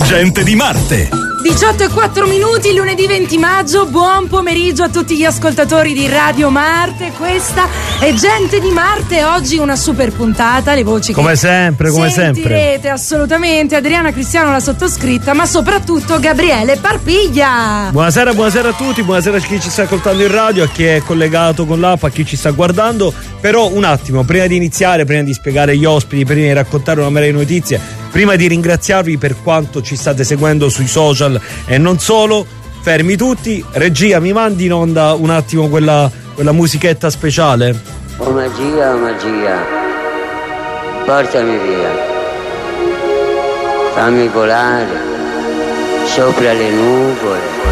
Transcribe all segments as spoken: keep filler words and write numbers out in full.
Gente di Marte. diciotto e quattro minuti, lunedì venti maggio. Buon pomeriggio a tutti gli ascoltatori di Radio Marte. Questa è Gente di Marte. Oggi una super puntata. Le voci come che sempre, come sentirete sempre. assolutamente. Adriana Cristiano, la sottoscritta, ma soprattutto Gabriele Parpiglia. Buonasera, buonasera a tutti. Buonasera a chi ci sta ascoltando in radio, a chi è collegato con l'app, a chi ci sta guardando. Però un attimo, prima di iniziare, prima di spiegare gli ospiti, prima di raccontare una marea di notizie, prima di ringraziarvi per quanto ci state seguendo sui social e non solo, fermi tutti. Regia, mi mandi in onda un attimo quella, quella musichetta speciale? Oh magia, oh magia, portami via, fammi volare sopra le nuvole.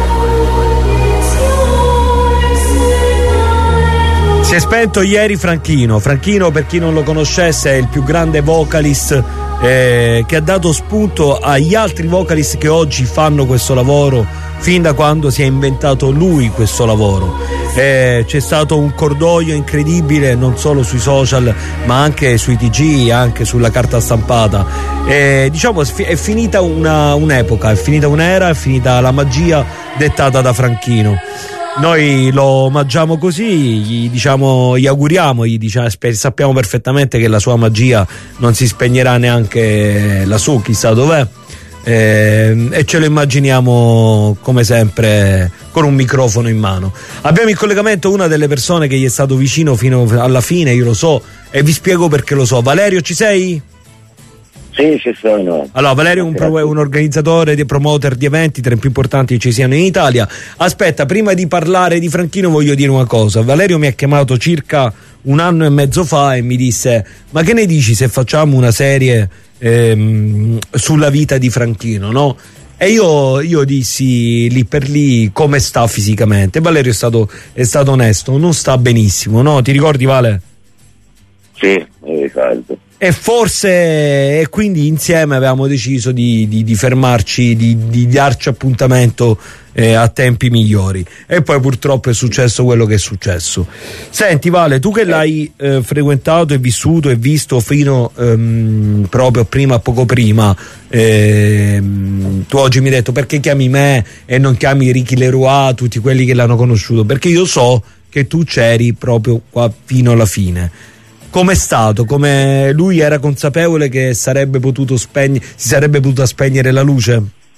Si è spento ieri Franchino. Franchino, per chi non lo conoscesse, è il più grande vocalist eh, che ha dato spunto agli altri vocalist che oggi fanno questo lavoro fin da quando si è inventato lui questo lavoro. Eh, c'è stato un cordoglio incredibile non solo sui social ma anche sui T G, anche sulla carta stampata. Eh, diciamo è finita una, un'epoca, è finita un'era, è finita la magia dettata da Franchino. Noi lo omaggiamo così, gli diciamo, gli auguriamo, gli diciamo, sappiamo perfettamente che la sua magia non si spegnerà neanche lassù, chissà dov'è, eh, e ce lo immaginiamo come sempre con un microfono in mano. Abbiamo in collegamento una delle persone che gli è stato vicino fino alla fine, io lo so, e vi spiego perché lo so. Valerio, ci sei? Sì, ci sono. Allora, Valerio è un, pro, un organizzatore, di promoter di eventi tra i più importanti che ci siano in Italia. Aspetta, prima di parlare di Franchino voglio dire una cosa. Valerio mi ha chiamato circa un anno e mezzo fa e mi disse: ma che ne dici se facciamo una serie ehm, sulla vita di Franchino, no? E io, io dissi lì per lì come sta fisicamente. Valerio è stato, è stato onesto, non sta benissimo, no? Ti ricordi, Vale? Sì, mi ricordo. E forse, e quindi insieme avevamo deciso di, di, di fermarci, di, di darci appuntamento eh, a tempi migliori. E poi purtroppo è successo quello che è successo. Senti, Vale, tu che l'hai eh, frequentato e vissuto e visto fino ehm, proprio prima, poco prima, ehm, tu oggi mi hai detto: perché chiami me e non chiami Ricky Leroy, tutti quelli che l'hanno conosciuto? Perché io so che tu c'eri proprio qua fino alla fine. Com'è stato? Come lui era consapevole che sarebbe potuto spegne, si sarebbe potuta spegnere la luce?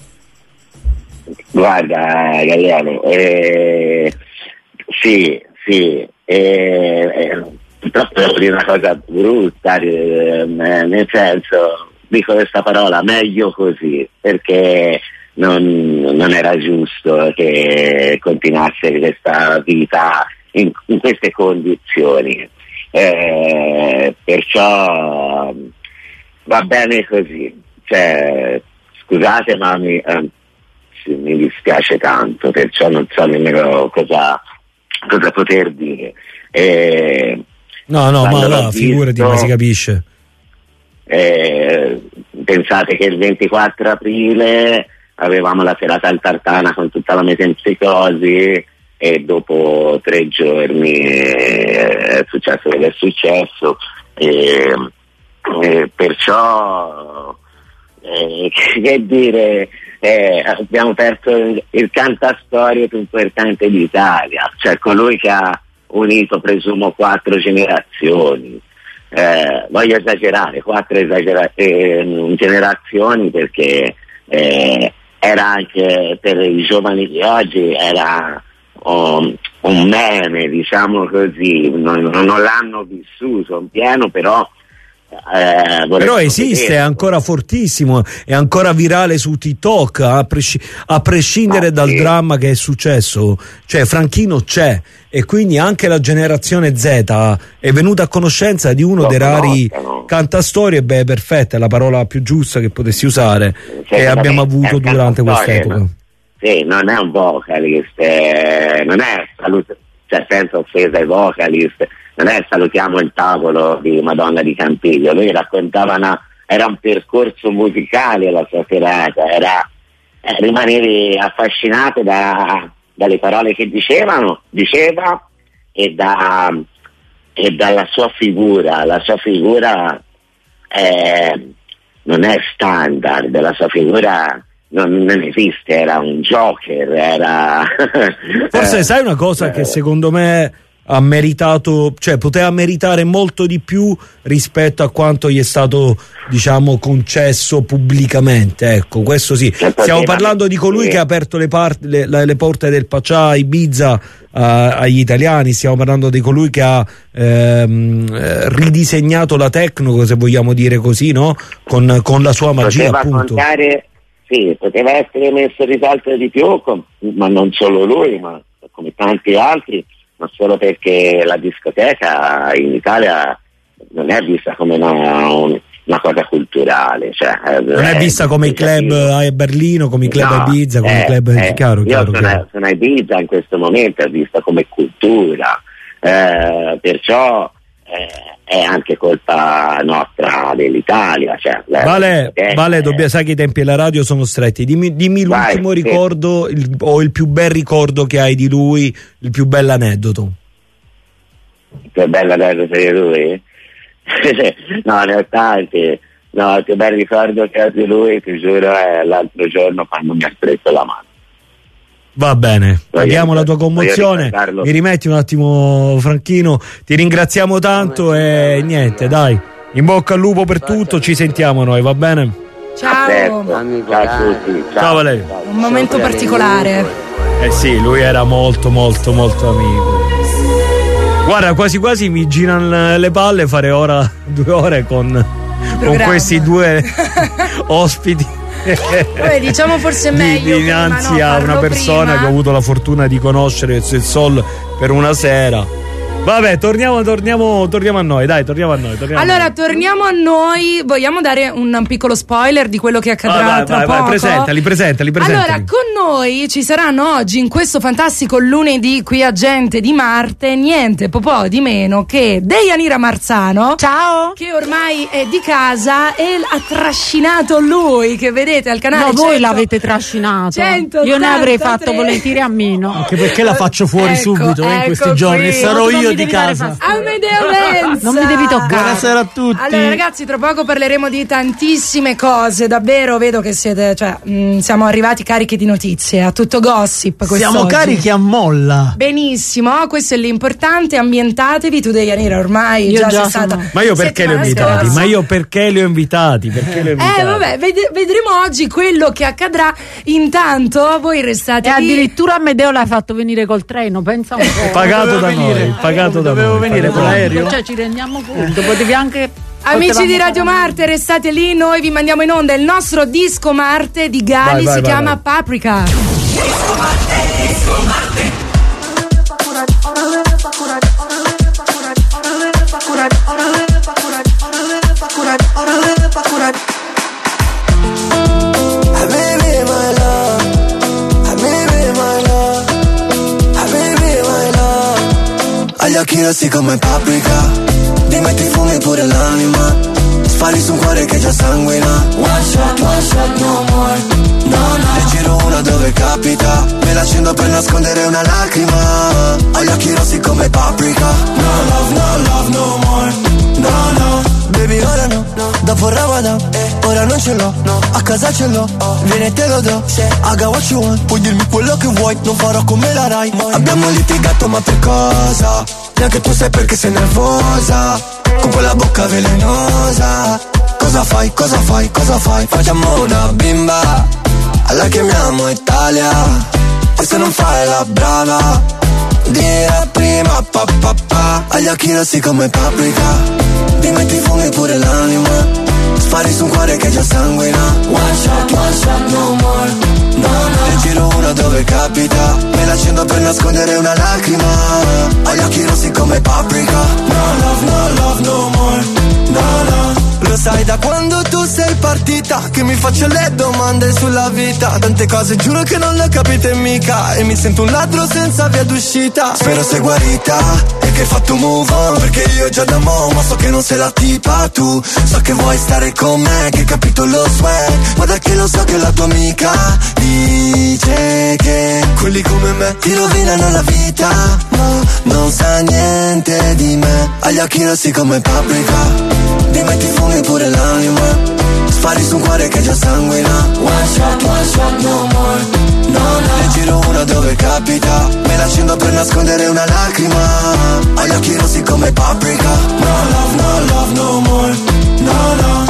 Guarda, Galliano, eh, sì, sì, eh, eh, purtroppo devo dire una cosa brutta, eh, nel senso, dico questa parola, meglio così, perché non, non era giusto che continuasse questa vita in, in queste condizioni. Eh, perciò va bene così, cioè, scusate ma mi, eh, mi dispiace tanto, perciò non so nemmeno cosa, cosa poter dire. Eh, no no ma no, figurati, ma si capisce. Eh, pensate che il ventiquattro aprile avevamo la serata al Tartana con tutta la metempsicosi e dopo tre giorni è successo quello che è successo, e, e perciò eh, che dire, eh, abbiamo perso il, il cantastorie più importante d'Italia, cioè colui che ha unito presumo quattro generazioni, eh, voglio esagerare, quattro esagera- eh, generazioni perché eh, era anche per i giovani di oggi era Um, un meme, diciamo così, non, non l'hanno vissuto in pieno, però eh, però esiste, è ancora fortissimo, è ancora virale su TikTok, a, presci- a prescindere ah, dal sì. dramma che è successo, cioè Franchino c'è, e quindi anche la generazione Z è venuta a conoscenza di uno no, dei rari no. cantastorie, beh, perfetta, è la parola più giusta che potessi usare, che abbiamo avuto durante quest'epoca. No? Sì, non è un vocalist, eh, non è salut- cioè senza offesa ai vocalist, non è salutiamo il tavolo di Madonna di Campiglio, lui raccontava una, era un percorso musicale la sua serata, era eh, rimanevi affascinato da, dalle parole che dicevano, diceva e, da, e dalla sua figura, la sua figura eh, non è standard, la sua figura non, non esiste, era un Joker, era forse sai una cosa che secondo me ha meritato, cioè poteva meritare molto di più rispetto a quanto gli è stato, diciamo, concesso pubblicamente, ecco, questo sì. Stiamo parlando di colui che ha aperto le, part- le, le porte del Pachá Ibiza uh, agli italiani, stiamo parlando di colui che ha ehm, ridisegnato la techno, se vogliamo dire così, no? Con, con la sua magia, poteva appunto. Contare, sì, poteva essere messo in risalto di più, con, ma non solo lui, ma come tanti altri, ma solo perché la discoteca in Italia non è vista come una, una cosa culturale, cioè, non è vista come i club a Berlino, come i club no, a Ibiza, come eh, i club eh, chiaro, io chiaro, sono, chiaro. sono a Ibiza in questo momento, è vista come cultura, eh, perciò eh, è anche colpa nostra dell'Italia, cioè, vale, vale dobbia, sai che i tempi della radio sono stretti, dimmi, dimmi vai, l'ultimo sì. ricordo il, o il più bel ricordo che hai di lui, il più bel aneddoto. Il più bel aneddoto di lui? No, ne ho tanti. No, il più bel ricordo che ho di lui, ti giuro, è l'altro giorno quando mi ha stretto la mano. Va bene, paghiamo la tua voglio commozione, mi rimetti un attimo Franchino, ti ringraziamo tanto e niente, dai, in bocca al lupo per tutto, ci sentiamo noi, va bene? Ciao. Ciao a tutti. Ciao, ciao Valerio. Un momento particolare. Eh sì, lui era molto molto molto amico. Guarda, quasi quasi mi girano le palle fare ora due ore con, con questi due ospiti. Beh, diciamo forse meglio dinanzi prima, no, a una persona prima. che ho avuto la fortuna di conoscere il Sol per una sera. Vabbè, torniamo, torniamo, torniamo a noi, dai, torniamo a noi. Torniamo allora, a noi. torniamo a noi. Vogliamo dare un piccolo spoiler di quello che accadrà ah, vai, tra vai, poco? Vai, presentali, presentali, presentali. Allora, con noi ci saranno oggi, in questo fantastico lunedì qui a Gente di Marte, niente po' po' di meno che Deianira Marzano. Ciao! Che ormai è di casa e ha trascinato lui, che vedete al canale. No, voi cento l'avete trascinato. centottantatré. Io ne avrei fatto volentieri a meno. Anche perché la faccio fuori ecco, subito ecco in questi giorni qui. e sarò Non io mi di devi dare casa. fastidio. Amedeo Lenza. Non mi devi toccare. Buonasera a tutti. Allora ragazzi, tra poco parleremo di tantissime cose, davvero vedo che siete, cioè mh, siamo arrivati carichi di notizie, a tutto gossip quest'oggi. Siamo carichi a molla. Benissimo, questo è l'importante, ambientatevi. Tu Deianira ormai Io già, già sei stata. sono... Ma io perché li ho settimana invitati? scorsa. Ma io perché li ho invitati? Perché li ho invitati? Eh vabbè, ved- vedremo oggi quello che accadrà. Intanto voi restate E lì. addirittura Amedeo l'hai fatto venire col treno, pensa un po'. Pagato da venire. noi, pagato da Dovevo noi. venire pagato con da noi. l'aereo? Cioè ci rendiamo conto, potevi anche... Amici potevamo di Radio fare- Marte, restate lì, noi vi mandiamo in onda il nostro disco Marte di Gali, Vai, vai, si vai, chiama vai. Paprika. Agli occhi rossi come paprika, ti metti fumi pure l'anima, spari su un cuore che già sanguina. One shot, one shot, no more, no, no. Ne giro una dove capita, me la accendo per nascondere una lacrima. Agli occhi rossi come paprika, no love, no love, no more, no, no. Baby ora no, no. Dopo Ramadan, eh, ora non ce l'ho, no. A casa ce l'ho, oh. Vieni e te lo do, se I got what you want. Puoi dirmi quello che vuoi, non farò come la Rai. Abbiamo litigato ma per cosa? Neanche tu sai perché sei nervosa, con quella bocca velenosa. Cosa fai, cosa fai, cosa fai? Facciamo una bimba, alla chiamiamo Italia. E se non fai la brava, dire prima pa pa pa. Agli occhi rossi come paprika, ti metti fumi pure l'anima, spari su un cuore che già sanguina. One shot, one shot, no more, no, no. Ne giro una dove capita, me la accendo per nascondere una lacrima. Agli occhi rossi come paprika, no love, no love, no more, no, no. Lo sai da quando tu sei partita, che mi faccio le domande sulla vita. Tante cose giuro che non le capite mica, e mi sento un ladro senza via d'uscita. Spero sei guarita e che hai fatto move on, perché io già da mo', ma so che non sei la tipa tu. So che vuoi stare con me, che hai capito lo swag, ma da che lo so che la tua amica dice che quelli come me ti rovinano la vita, ma non sa niente di me. Agli occhi rossi come paprika, ti metti fumi pure l'anima, Spari su un cuore che già sanguina. One shot, one shot, no more. No, no. Ne giro una dove capita. Me l'accendo per nascondere una lacrima. Ho gli occhi rossi come paprika. No love, no love, no more. No, no.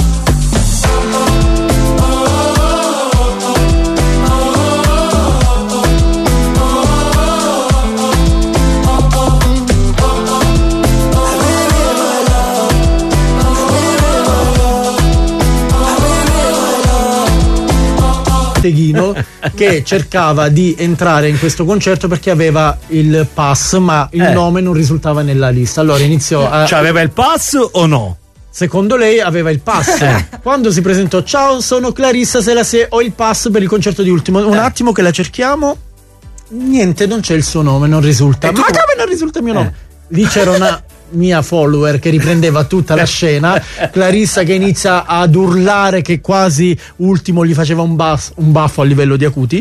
che cercava di entrare in questo concerto perché aveva il pass, ma il Eh. nome non risultava nella lista. Allora iniziò a... Cioè, aveva il pass o no? Secondo lei aveva il pass. Quando si presentò: ciao, sono Clarissa Selassie, ho il pass per il concerto di Ultimo. Un attimo che la cerchiamo. Niente, non c'è il suo nome, non risulta. E tu- Ma come non risulta il mio nome? Lì c'era una mia follower che riprendeva tutta la scena. Clarissa che inizia ad urlare che quasi Ultimo gli faceva un, bas- un baffo a livello di acuti.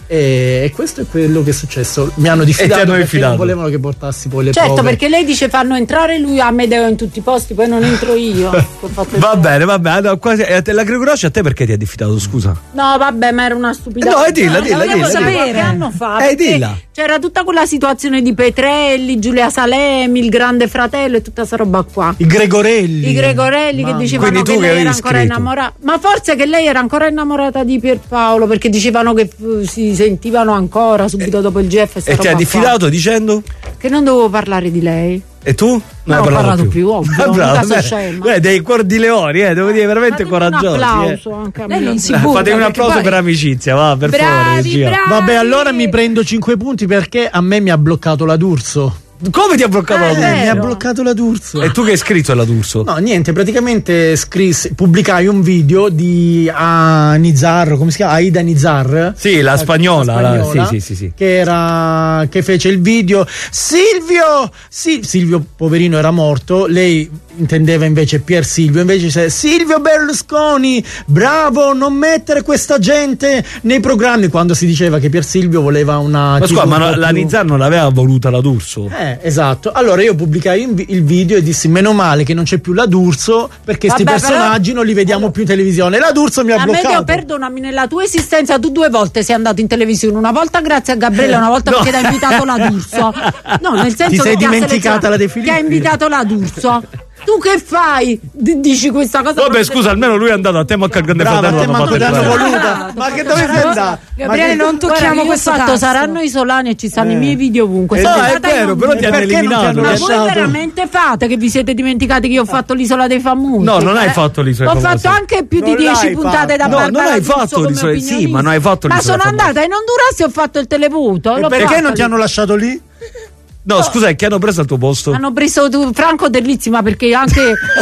E questo è quello che è successo. Mi hanno diffidato hanno perché diffidato. non volevano che portassi poi le Certo, prove. perché lei dice fanno entrare lui a Amedeo in tutti i posti, poi non entro io. Che ho fatto il Va gioco. bene, va bene. Allora, quasi, eh, te- la Gregorosci a te perché ti ha diffidato, scusa? No, vabbè, ma era una stupidità. No, eh, dilla, dilla, volevo dilla, sapere dilla. qualche anno fa. Eh, perché dilla. C'era tutta quella situazione di Petrelli, Giulia Salemi, il Grande Fratello e tutta sta roba qua. I Gregorelli. I Gregorelli che Mamma. dicevano Quindi tu che che lei avevi era ancora scritto. innamorata. Ma forse che lei era ancora innamorata di Pierpaolo, perché dicevano che eh, si sentivano ancora subito dopo il G F. sta E ti ha roba diffidato qua. dicendo? Che non dovevo parlare di lei. E tu? Non ho parlato più, ovvio, Ah, bravo, mica so beh, scema. beh, dei cuor di leoni, eh, devo dire, veramente Fatemi coraggiosi. Un applauso eh. anche a Lei me. non si Eh, butta, Fate un perché applauso poi- per amicizia, va, per favore. Bravi, regia. bravi. Vabbè, allora mi prendo cinque punti perché a me mi ha bloccato la D'Urso. Come ti ha bloccato Eh, la Eh, D'Urso? mi ha vero. bloccato la D'Urso. E tu che hai scritto alla D'Urso? No, niente, praticamente scrissi, pubblicai un video di ah, Nizar, come si chiama? Aida Nizar. Sì, la spagnola, la- sì, sì, sì, sì. Che era che fece il video. Silvio! Sì, Silvio poverino era morto, lei intendeva invece Pier Silvio, invece dice Silvio Berlusconi, bravo, non mettere questa gente nei programmi, quando si diceva che Pier Silvio voleva una Ma T V scusa, ma un no- po' la più- Nizar non l'aveva voluta la D'Urso? Eh, esatto. Allora io pubblicai in vi- il video e dissi meno male che non c'è più la D'Urso, perché sti Vabbè, personaggi non li vediamo più in televisione. La D'Urso mi ha Amedeo, bloccato. perdonami, nella tua esistenza tu due volte sei andato in televisione, una volta grazie a Gabriele, una volta No. perché ti ha invitato la D'Urso. No, nel senso Ti sei che ti ha dimenticata selezionato, la De ti ha Filippi. invitato la D'Urso. Tu che fai? D- dici questa cosa? Vabbè, scusa, almeno lui è andato a te, ma al Grande Brava, Fratello a te l'hanno manco fatto ti hanno entrare. voluta. Ma che dove sei andato? Gabriele, Ma che- non tocchiamo Guarda, io ho questo fatto tasto. saranno isolani e ci stanno i miei video ovunque. Eh, Sono no, è stata in vero, un- però ti hanno Perché non ti eliminato. hanno Ma lasciato? voi veramente fate che vi siete dimenticati che io ho fatto l'isola dei famosi? No, non hai Eh? fatto l'Isola dei Ho Famosi. fatto anche più di Non dieci l'hai puntate da fatto. No, Barbara non hai D'Urso fatto come l'Isola- sì, opinionista. ma non hai fatto Ma l'Isola sono dei Famosi. andata in Honduras e ho fatto il televoto. E l'ho perché fatto non ti lì. hanno lasciato lì? No, scusa, chi hanno preso al tuo posto? Hanno preso tu, Franco Terrizzi, ma perché anche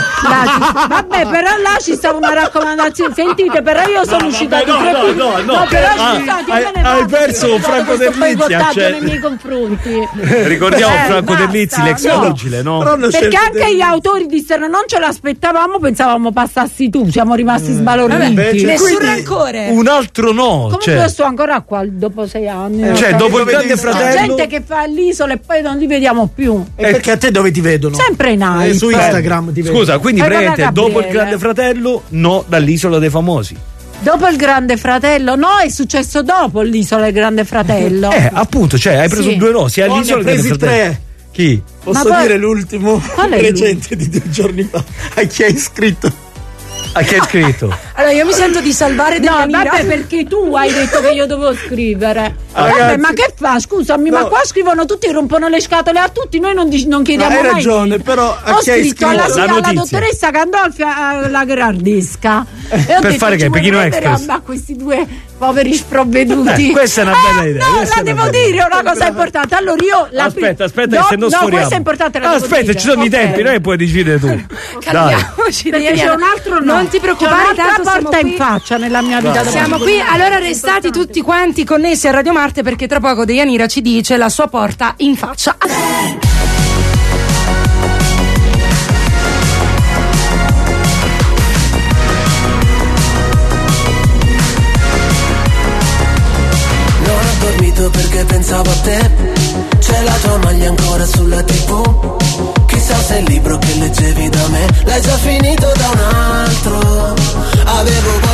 là, vabbè, però là ci stava una raccomandazione. Sentite, però io sono uscita di no, tre no, punti. no, no. però Ah, scusate, hai- io me ne hai vado, perso perché Franco questo Terrizzi, boicottaggio cioè- nei miei confronti. Ricordiamo Eh, Franco basta, Terrizzi, l'ex no. pugile, no? Però hanno Perché scelto anche te. gli autori dissero non ce l'aspettavamo, pensavamo passassi tu, siamo rimasti sbalorditi. invece- Nessun Quindi, rancore. Un altro no, Comunque cioè, io sto ancora qua dopo sei anni. non cioè so. dopo il dove Grande devi C'è stare? Fratello. gente che fa l'isola e poi non li vediamo più. E perché a te dove ti vedono? Sempre in hype. Eh, su Instagram ti vedono. Scusa, quindi Fai con la praticamente dopo il Gabriele. Grande Fratello, no, dall'Isola dei Famosi. Dopo il Grande Fratello, no, è successo dopo l'isola del Grande Fratello. Eh, appunto, cioè, hai preso Sì. due no, sia Oh, ne all'Isola ha che al Grande presi Fratello. tre. Chi? Posso Ma poi- dire l'ultimo Qual è recente di due giorni fa? A chi hai scritto? A chi hai scritto? Allora, io mi sento di salvare No, Daniela. vabbè, perché tu hai detto che io dovevo scrivere. Vabbè, Ragazzi- ma che fa? Scusami, ma No. qua scrivono tutti, rompono le scatole a tutti, noi non, dic- non chiediamo hai mai ragione, niente. però a ho chi hai scritto alla, scritto? La alla notizia. dottoressa Gandolfi alla Gherardesca. E ho Per detto, fare che? ci vuoi Pechino prendere Express? a, a questi due poveri sprovveduti. Eh, questa è una bella Eh, idea, No, questa la è una devo bella dire una cosa importante. Allora io la Aspetta, aspetta, no, che se no no, sforiamo. questa è importante. La devo Aspetta, dire. ci sono i Ok. tempi, noi puoi decidere tu. Dai. Calmiamoci, Perché Daniela. c'è un altro no. Non ti preoccupare, c'è un'altra tanto siamo porta in qui. faccia nella mia vita. dopo Siamo di qui, questo. allora restate tutti quanti connessi a Radio Marte perché tra poco Deianira ci dice la sua porta in faccia. Non ho dormito perché pensavo a te. C'è la tua maglia ancora sulla tivù. Chissà se il libro che leggevi da me l'hai già finito da un altro. Avevo voglia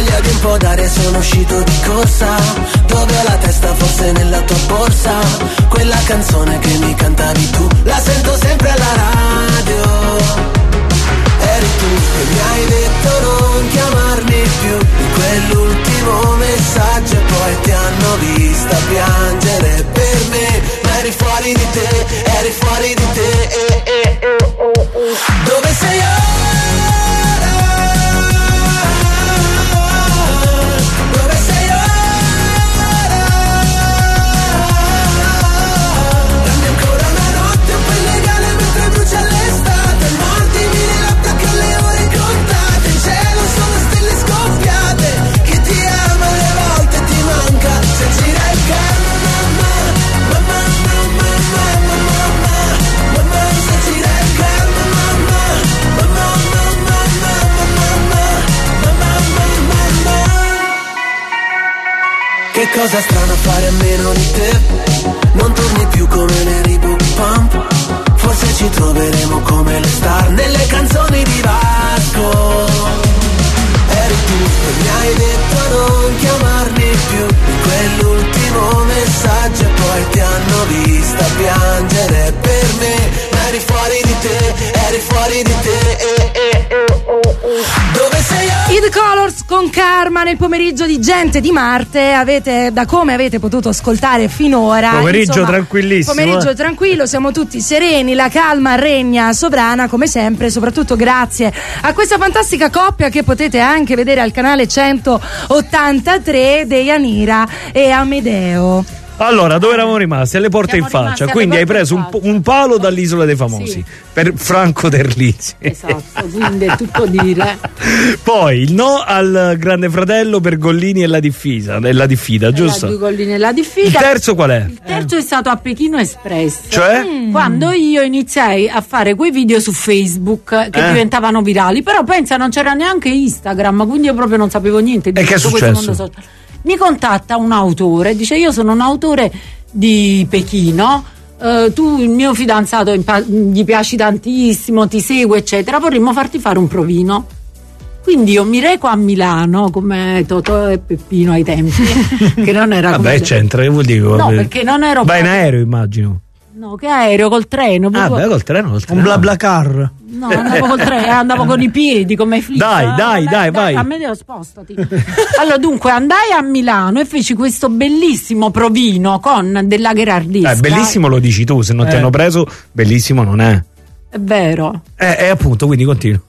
uscito di corsa, dove ho la testa forse nella tua borsa, quella canzone che mi cantavi tu, la sento sempre alla radio. Eri tu che mi hai detto non chiamarmi più, di quell'ultimo messaggio e poi ti hanno vista piangere per me, ma eri fuori di te, eri fuori di te, eh, eh, eh, oh, oh. Dove sei ora? Dove sei ora? Dammi ancora una notte un po' illegale mentre brucia l'estate, mordimi le labbra che ho le ore contate, in cielo sono stelle scoppiate, chi ti ama le volte ti manca, se gira il carro mamma, mamma, mamma, mamma, mamma, mamma, se gira il carro mamma, mamma, mamma, mamma, mamma, mamma, mamma. Che cosa strana fare a meno di te, non torni più come le Reebok Pump, forse ci troveremo come le star nelle canzoni di Vasco. Eri tu che mi hai detto non chiamarmi più, di quell'ultimo messaggio e poi ti hanno vista piangere per me, ma eri fuori di te, eri fuori di te, eh, eh, eh, oh, oh. Dove sei ora? I The Colors con Karma nel pomeriggio di Gente di Marte. Avete, da come avete potuto ascoltare finora, pomeriggio insomma, tranquillissimo, pomeriggio eh. tranquillo, siamo tutti sereni, la calma regna sovrana come sempre, soprattutto grazie a questa fantastica coppia che potete anche vedere al canale centottantatré dei Anira e Amedeo. Allora, dove eravamo rimasti? Alle porte Siamo in faccia, rimasti alle quindi hai porte preso in un, po- un palo dall'Isola dei Famosi, Sì. per Franco Terlizzi. Esatto, quindi è tutto dire. Poi il no al Grande Fratello per Gollini e la diffida, e la diffida, giusto? La due Gollini e la Il diffida. terzo qual è? Il terzo è stato a Pechino Express. Cioè? Quando io iniziai a fare quei video su Facebook che Eh. diventavano virali, però pensa non c'era neanche Instagram, quindi io proprio non sapevo niente di E che è tutto questo successo? mondo social. Mi contatta un autore, dice io sono un autore di Pechino, eh, tu il mio fidanzato impa- gli piaci tantissimo, ti segue eccetera, vorremmo farti fare un provino. Quindi io mi reco a Milano come Totò e Peppino ai tempi, che non era come Vabbè, c'entra, che vuol dire? No, perché non ero Vai in proprio- aereo, immagino. No, che aereo col treno. Ah, proprio- beh, col treno, col treno. Un bla bla car. No, andavo col treno, andavo con i piedi come flip. Dai, Ah, dai, vabbè, dai, vai. A me devo spostati. Allora, dunque, andai a Milano e feci questo bellissimo provino con della Gherardisca. Eh, bellissimo lo dici tu, se non ti Eh. hanno preso, bellissimo non è. È vero. Eh, eh, appunto, quindi continua.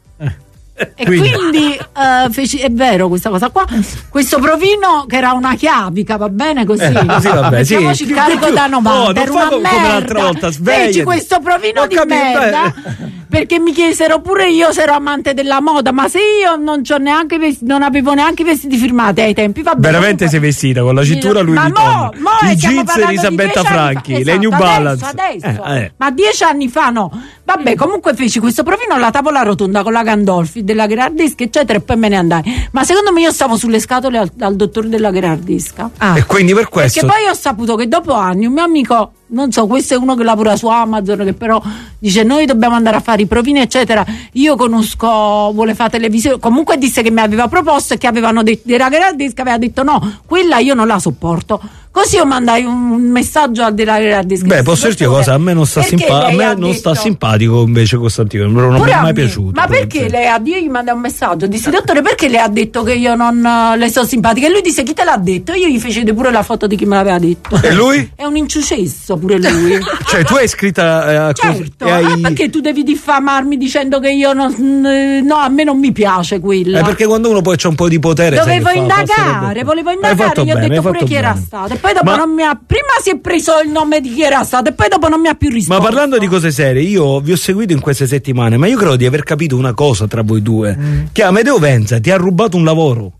E quindi, eh, feci, è vero questa cosa qua, questo provino che era una chiavica, va bene così? Eh, così va bene, sì. Mettiamoci il Più- carico più- da novanta, oh, non era fa una come merda. l'altra volta, svegliati. Feci questo provino Ho di capito, merda eh. perché mi chiesero pure io se ero amante della moda, ma se io non c'ho neanche vesti- non avevo neanche i vestiti firmati ai tempi, va bene. Veramente sei comunque- vestita con la cintura Louis ma Vuitton, mo, mo i stiamo jeans parlando di Elisabetta dieci anni fa. Franchi, le Esatto, New adesso, Balance. adesso. Eh, eh. Ma dieci anni fa no. Vabbè, comunque feci questo provino alla tavola rotonda con la Gandolfi della Gherardisca eccetera e poi me ne andai. Ma secondo me io stavo sulle scatole al, al dottore della Gherardisca. Ah. E quindi per questo Perché poi ho saputo che dopo anni un mio amico, non so, questo è uno che lavora su Amazon, che però dice noi dobbiamo andare a fare i provini eccetera. Io conosco, vuole fare televisione, comunque disse che mi aveva proposto e che avevano detto, della Gherardisca aveva detto no, quella io non la sopporto. Così io mandai un messaggio al della Gherardisca. Beh, posso dirti una cosa, a me non sta Perché simpatico, a lei me ha non detto- sta simpatico invece Costantino, non non mi Pure è a mai me. piaciuto. Ma perché lei ha io gli mandai un messaggio, dissi dottore perché lei ha detto che io non eh, le sono simpatica e lui disse chi te l'ha detto? Io gli feci vedere pure la foto di chi me l'aveva detto. E lui? È un inciucesso pure lui. Cioè tu hai iscritta eh, a cos- Certo, e hai- ah, perché tu devi diffamarmi dicendo che io non eh, no, a me non mi piace quella. Eh, perché quando uno poi c'ha un po' di potere sai Dovevo che fa- fa indagare, robe- volevo Hai indagare, fatto gli ho bene, detto hai pure fatto chi era bene. stato. E poi dopo Ma- non mi ha. Prima si è preso il nome di chi era stato, e poi dopo non mi ha più risposto. Ma parlando di cose serie, io vi ho seguito in queste settimane, ma io credo di aver capito una cosa tra voi due, che Amedeo Venza ti ha rubato un lavoro.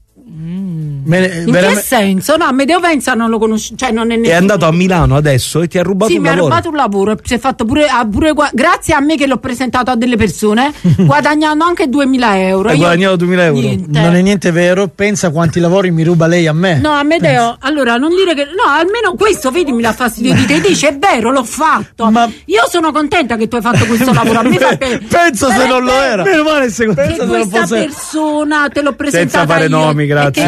Me ne- In che veramente- senso? No, Amedeo Venza non lo conosco, cioè non è È nessuno. andato a Milano adesso e ti ha rubato Sì, un mi ha lavoro. rubato un lavoro, si è fatto pure, ha pure gua- grazie a me che l'ho presentato a delle persone, guadagnando anche duemila euro. Hai Io- guadagnato duemila euro? Niente. Non è niente vero, pensa quanti lavori mi ruba lei a me. No, Amedeo, allora non dire che. No, almeno questo, vedi, mi dà fastidio di te. Dice, è vero, l'ho fatto. Ma- Io sono contenta che tu hai fatto questo lavoro. A me fa pe- Penso se però non è lo vero era. Meno male secondo Che Pensa se non questa fosse- persona te l'ho presentata Senza fare io, nomi, grazie. e che io Eh. meritavo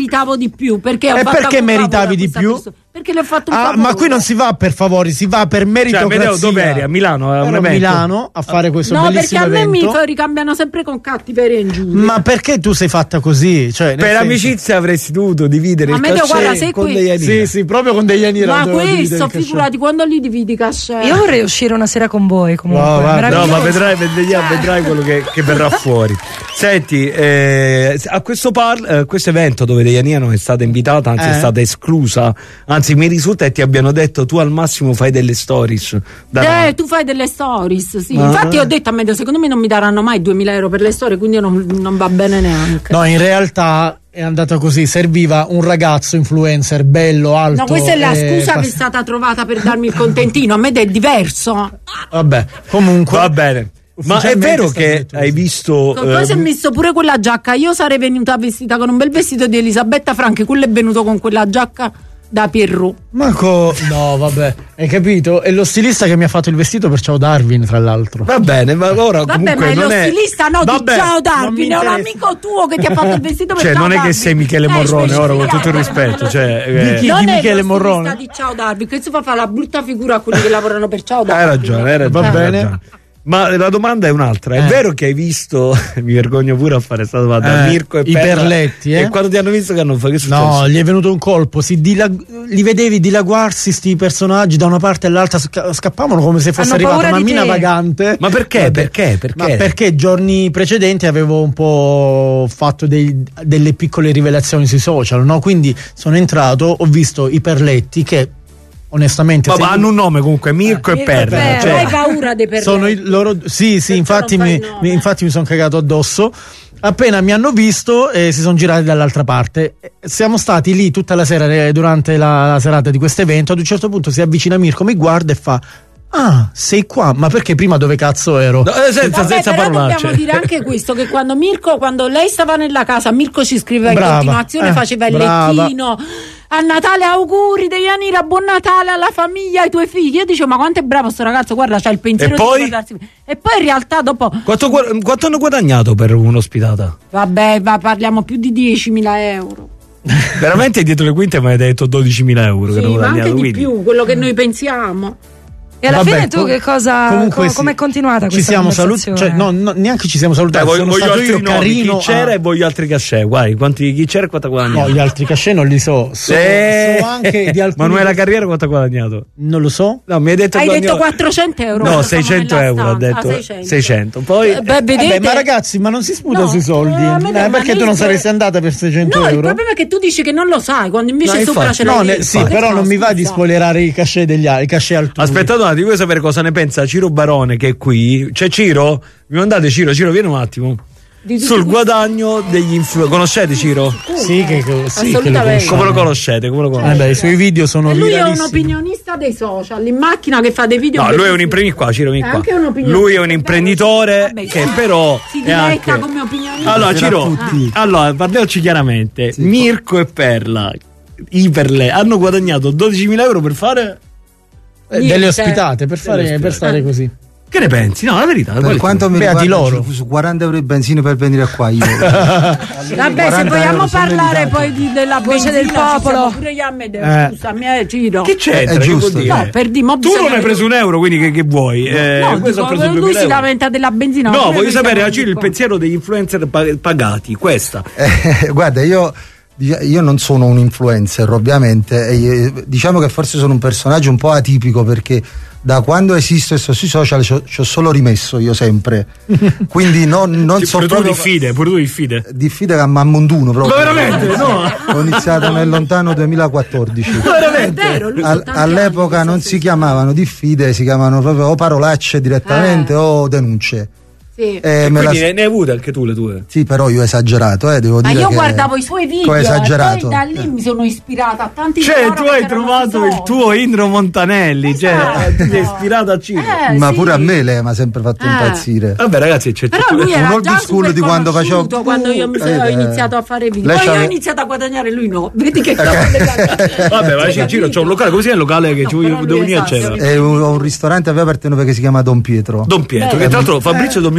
meritavo di più, perché ho E fatto perché un favore meritavi a di questa più? persona. Perché le ho fatto un Ah, favore. ma qui non si va per favori, si va per Cioè, meritocrazia. Amedeo, dove eri? A Milano? A un Ero a evento? Milano a fare questo No, perché bellissimo a me evento. mi fa- ricambiano sempre con cattiveria e ingiurie. Ma perché tu sei fatta così? Cioè, nel Per senso- amicizia avresti dovuto dividere il Amedeo, cachet guarda, sei con qui. degli anni. Sì, sì, proprio con degli anni. Ma questo, figurati, quando li dividi cachet? Io vorrei uscire una sera con voi comunque. No, guarda, No, Meraviglioso. ma vedrai, vedrai, vedrai quello che, che verrà fuori. Senti, eh, a questo, par- eh, questo evento dove Deiania non è stata invitata, anzi Eh. è stata esclusa, anzi mi risulta che ti abbiano detto tu al massimo fai delle stories. Da- Eh, tu fai delle stories, sì. Ah. Infatti ho detto a Amedeo, secondo me non mi daranno mai duemila euro per le storie, quindi non, non va bene neanche. No, in realtà è andata così, serviva un ragazzo influencer bello, alto. No, questa è la e scusa pass- che è stata trovata per darmi il contentino. A me è diverso. Vabbè, comunque. Va bene. Ma è Ufficialmente vero è stato che detto hai così. visto Con poi si è eh, messo pure quella giacca. Io sarei venuta vestita con un bel vestito di Elisabetta Franchi. Quello è venuto con quella giacca da Pierrot. Ma co- no, vabbè, hai capito? È lo stilista che mi ha fatto il vestito per Ciao Darwin, tra l'altro. va bene, ma ora Vabbè, comunque ma è non lo è stilista, no? Vabbè, di Ciao non mi Darwin. È un interessa. amico tuo che ti ha fatto il vestito per cioè Ciao non è che Darwin. sei Michele Eh, Morrone ora con tutto il specifichiamo. rispetto, cioè Di chi? eh, Non di è Michele lo Morrone? stilista di Ciao Darwin, questo fa fare la brutta figura a quelli che lavorano per Ciao Darwin. hai ragione, hai ragione. Va hai bene. ragione. Ma la domanda è un'altra, è Eh. vero che hai visto, mi vergogno pure a fare questa domanda, Eh, Mirko e i Perla, Perletti, eh? E quando ti hanno visto che hanno fatto, che è successo? No, gli è venuto un colpo, si dilag- li vedevi dilaguarsi sti personaggi da una parte all'altra, sca- scappavano come se fosse Hanno arrivata paura una di mina te. vagante. Ma perché? Vabbè. Perché? Perché? Ma perché giorni precedenti avevo un po' fatto dei- delle piccole rivelazioni sui social, no? Quindi sono entrato, ho visto i Perletti che onestamente Ma, se- ma hanno un nome comunque, Mirko e Mirko e Perla. Perla. Cioè, Hai paura dei perletti? sono i loro sì sì Perché infatti non fai mi, il nome? mi- infatti mi sono cagato addosso. Appena mi hanno visto e si sono girati dall'altra parte. Eh, siamo stati lì tutta la sera eh, durante la, la serata di questo evento. Ad un certo punto si avvicina Mirko, mi guarda e fa: ah, sei qua? Ma perché prima dove cazzo ero? no, eh, senza, Vabbè, senza però parolacce. dobbiamo dire anche questo, che quando Mirko, quando lei stava nella casa, Mirko ci scriveva Brava, in continuazione, eh, faceva il brava. lecchino. A Natale auguri Deianira, buon Natale alla famiglia, ai tuoi figli. Io dicevo, ma quanto è bravo sto ragazzo, guarda, c'ha il pensiero E di poi? guardarsi. E poi in realtà dopo, Quanto, gu- quanto hanno guadagnato per un'ospitata? vabbè, va, parliamo più di diecimila euro. Veramente dietro le quinte mi hai detto dodicimila euro che Sì, hanno ma guadagnato. anche di quindi- più, quello che noi pensiamo. E alla Vabbè, fine tu com- che cosa. comunque co- sì. Com'è continuata Ci questa siamo salutati, conversazione? cioè, no, no, neanche ci siamo Dai, salutati. voglio, sono voglio stato altri io nomi, carino. chi c'era a- e voglio altri cachet. Guarda, quanti, chi c'era e quanto ha guadagnato? No, gli altri cachet non li so. So, Eh, so anche di alcuni. Manuela Carriera quanto ha guadagnato? Non lo so. No, mi hai detto Hai guadagnato- detto quattrocento euro. No, quando seicento stavamo euro ha nella detto. stanza. Ah, seicento. seicento. Poi Eh, beh, vedete. Vabbè, ma ragazzi, ma non si sputa No, sui soldi. eh, a me Eh, ma perché noi tu non se- saresti andata per seicento No, il euro? problema è che tu dici che non lo sai, quando invece No, sopra infatti. ce l'hai No, ne- detto. sì, Che però fa, non mi va di scusa? spoilerare i cachet degli altri, i cachet altrui. aspetta un attimo, vuoi sapere cosa ne pensa Ciro Barone che è qui? C'è Ciro? Mi mandate Ciro, Ciro vieni un attimo. Di tutti Sul questi- guadagno degli influencer. Conoscete Ciro? Sì, che, che- sì, che lo Assolutamente. conosciamo. Come lo conoscete? Come lo Eh conoscete? beh, i suoi video sono E lui è un viralissimi. opinionista dei social, in macchina che fa dei video. No, lui è un bellissimi. imprenditore qua, Ciro, vieni È qua. anche un opinionista. Lui è un imprenditore Vabbè, che sì. però Si è diletta anche come opinionista. Allora, Buonasera Ciro, a tutti. allora parliamoci chiaramente. Mirko e Perla, Iperle, hanno guadagnato dodicimila euro per fare. Eh, Niente. delle ospitate per, fare, Delle per stare così. Che ne pensi? No, la verità. Per qual è quanto mi Beati riguarda, loro. ci- su quaranta euro di benzina per venire qua io. Vabbè, se quaranta vogliamo euro sono parlare meritati. poi di, della Voce benzina, del ci siamo popolo. pure io a me, Eh. scusami, eh, Ciro. Che c'entra? È Che giusto. vuol dire? No, per di, mo Tu bisogna non hai vedere- preso un euro, quindi che, che vuoi? Eh, No, questo ha dico, preso lui duemila si euro. lamenta della benzina. No, pure voglio noi sapere, siamo Ciro, di il qua. pensiero degli influencer pa- pagati, questa. Eh, guarda, io, io non sono un influencer, ovviamente. E, diciamo che forse sono un personaggio un po' atipico perché da quando esisto e sto sui social ci ho, ci ho solo rimesso io sempre. Quindi non, non so pure tu proprio. diffide, pure tu diffide. Diffide a montuno proprio. Ma veramente? No. Ho iniziato nel lontano duemilaquattordici. È vero, lui Al- con tanti all'epoca anni, non sì, si sì. chiamavano diffide, si chiamavano proprio o parolacce direttamente Eh. o denunce. Sì. Eh, me la- Quindi ne, ne hai avute anche tu le tue? Sì, però io ho esagerato, eh, devo Ma dire io che guardavo i suoi video ho e esagerato. poi da lì mi sono ispirata a tanti Cioè, loro tu che hai erano trovato sui il social. tuo Indro Montanelli, cioè Esatto. ti sei ispirato a Ciro. Eh, Ma sì. pure a me lei mi ha sempre fatto Eh. impazzire. Vabbè, ragazzi, c'è Però tutto. lui era Un old già school super di quando facevo- conosciuto quando io mi Eh, ho eh. iniziato a fare video. Lei Poi io ho c'ave- iniziato a guadagnare, lui no. Vedi che cosa Vabbè, ma c'è Ciro, c'è un locale, così è il locale che No, ci però lui devo venire a esatto. accedere. È un, un ristorante a Via Partenopea che si chiama Don Pietro. Don Pietro, Beh. che tra l'altro Fabrizio mi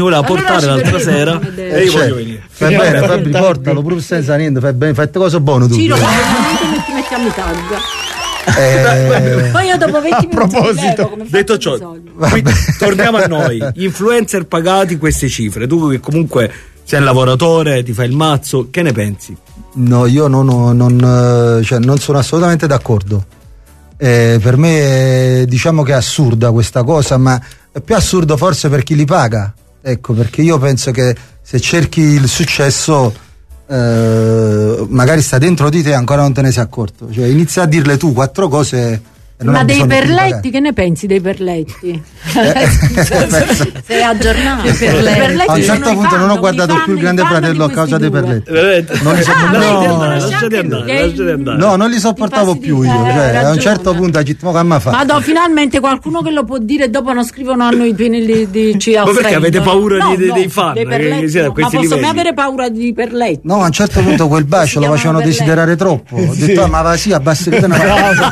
voleva portare l'altra sera e io voglio venire. Fai bene, Fabri, portalo pure senza niente, fai bene, fai cose buone tu. Ciro, ti mettiamo i tag. Eh, Poi io dopo venti minuti a proposito, come detto ciò, qui, torniamo a noi. Influencer pagati queste cifre. Tu che comunque sei un lavoratore, ti fai il mazzo, che ne pensi? no, io non, ho- non, eh, cioè, non sono assolutamente d'accordo. Eh, per me è, diciamo che è assurda questa cosa, ma è più assurdo forse per chi li paga. Ecco, perché io penso che se cerchi il successo, eh, magari sta dentro di te e ancora non te ne sei accorto. Cioè, inizia a dirle tu quattro cose. e non Ma hai dei bisogno di perletti, pagare. che ne pensi dei perletti? Eh, Sei aggiornato. I perletti. A un certo sono i punto fan, non ho i guardato fan, più il i Grande fan Fratello di a causa dei questi due. perletti. Veramente? Non li so- Ah, no, vedi, no, conosci lasciati anche andare, gay- lasciati andare. No, non li sopportavo Ti più io. fastidi- Cioè, eh, a un ragione. certo punto, agitmo che mi fa. Madò, finalmente qualcuno che lo può dire e dopo non scrivono a noi pieni di, di ci Ma perché offendono. avete paura No, di- no, dei fan, dei che perletti, siete a no. questi Ma posso mai livelli? avere paura di perletti? No, a un certo punto quel bacio lo chiamano facevano perletti. desiderare troppo. Ho detto, ah, ma va sì, abbassa il Ma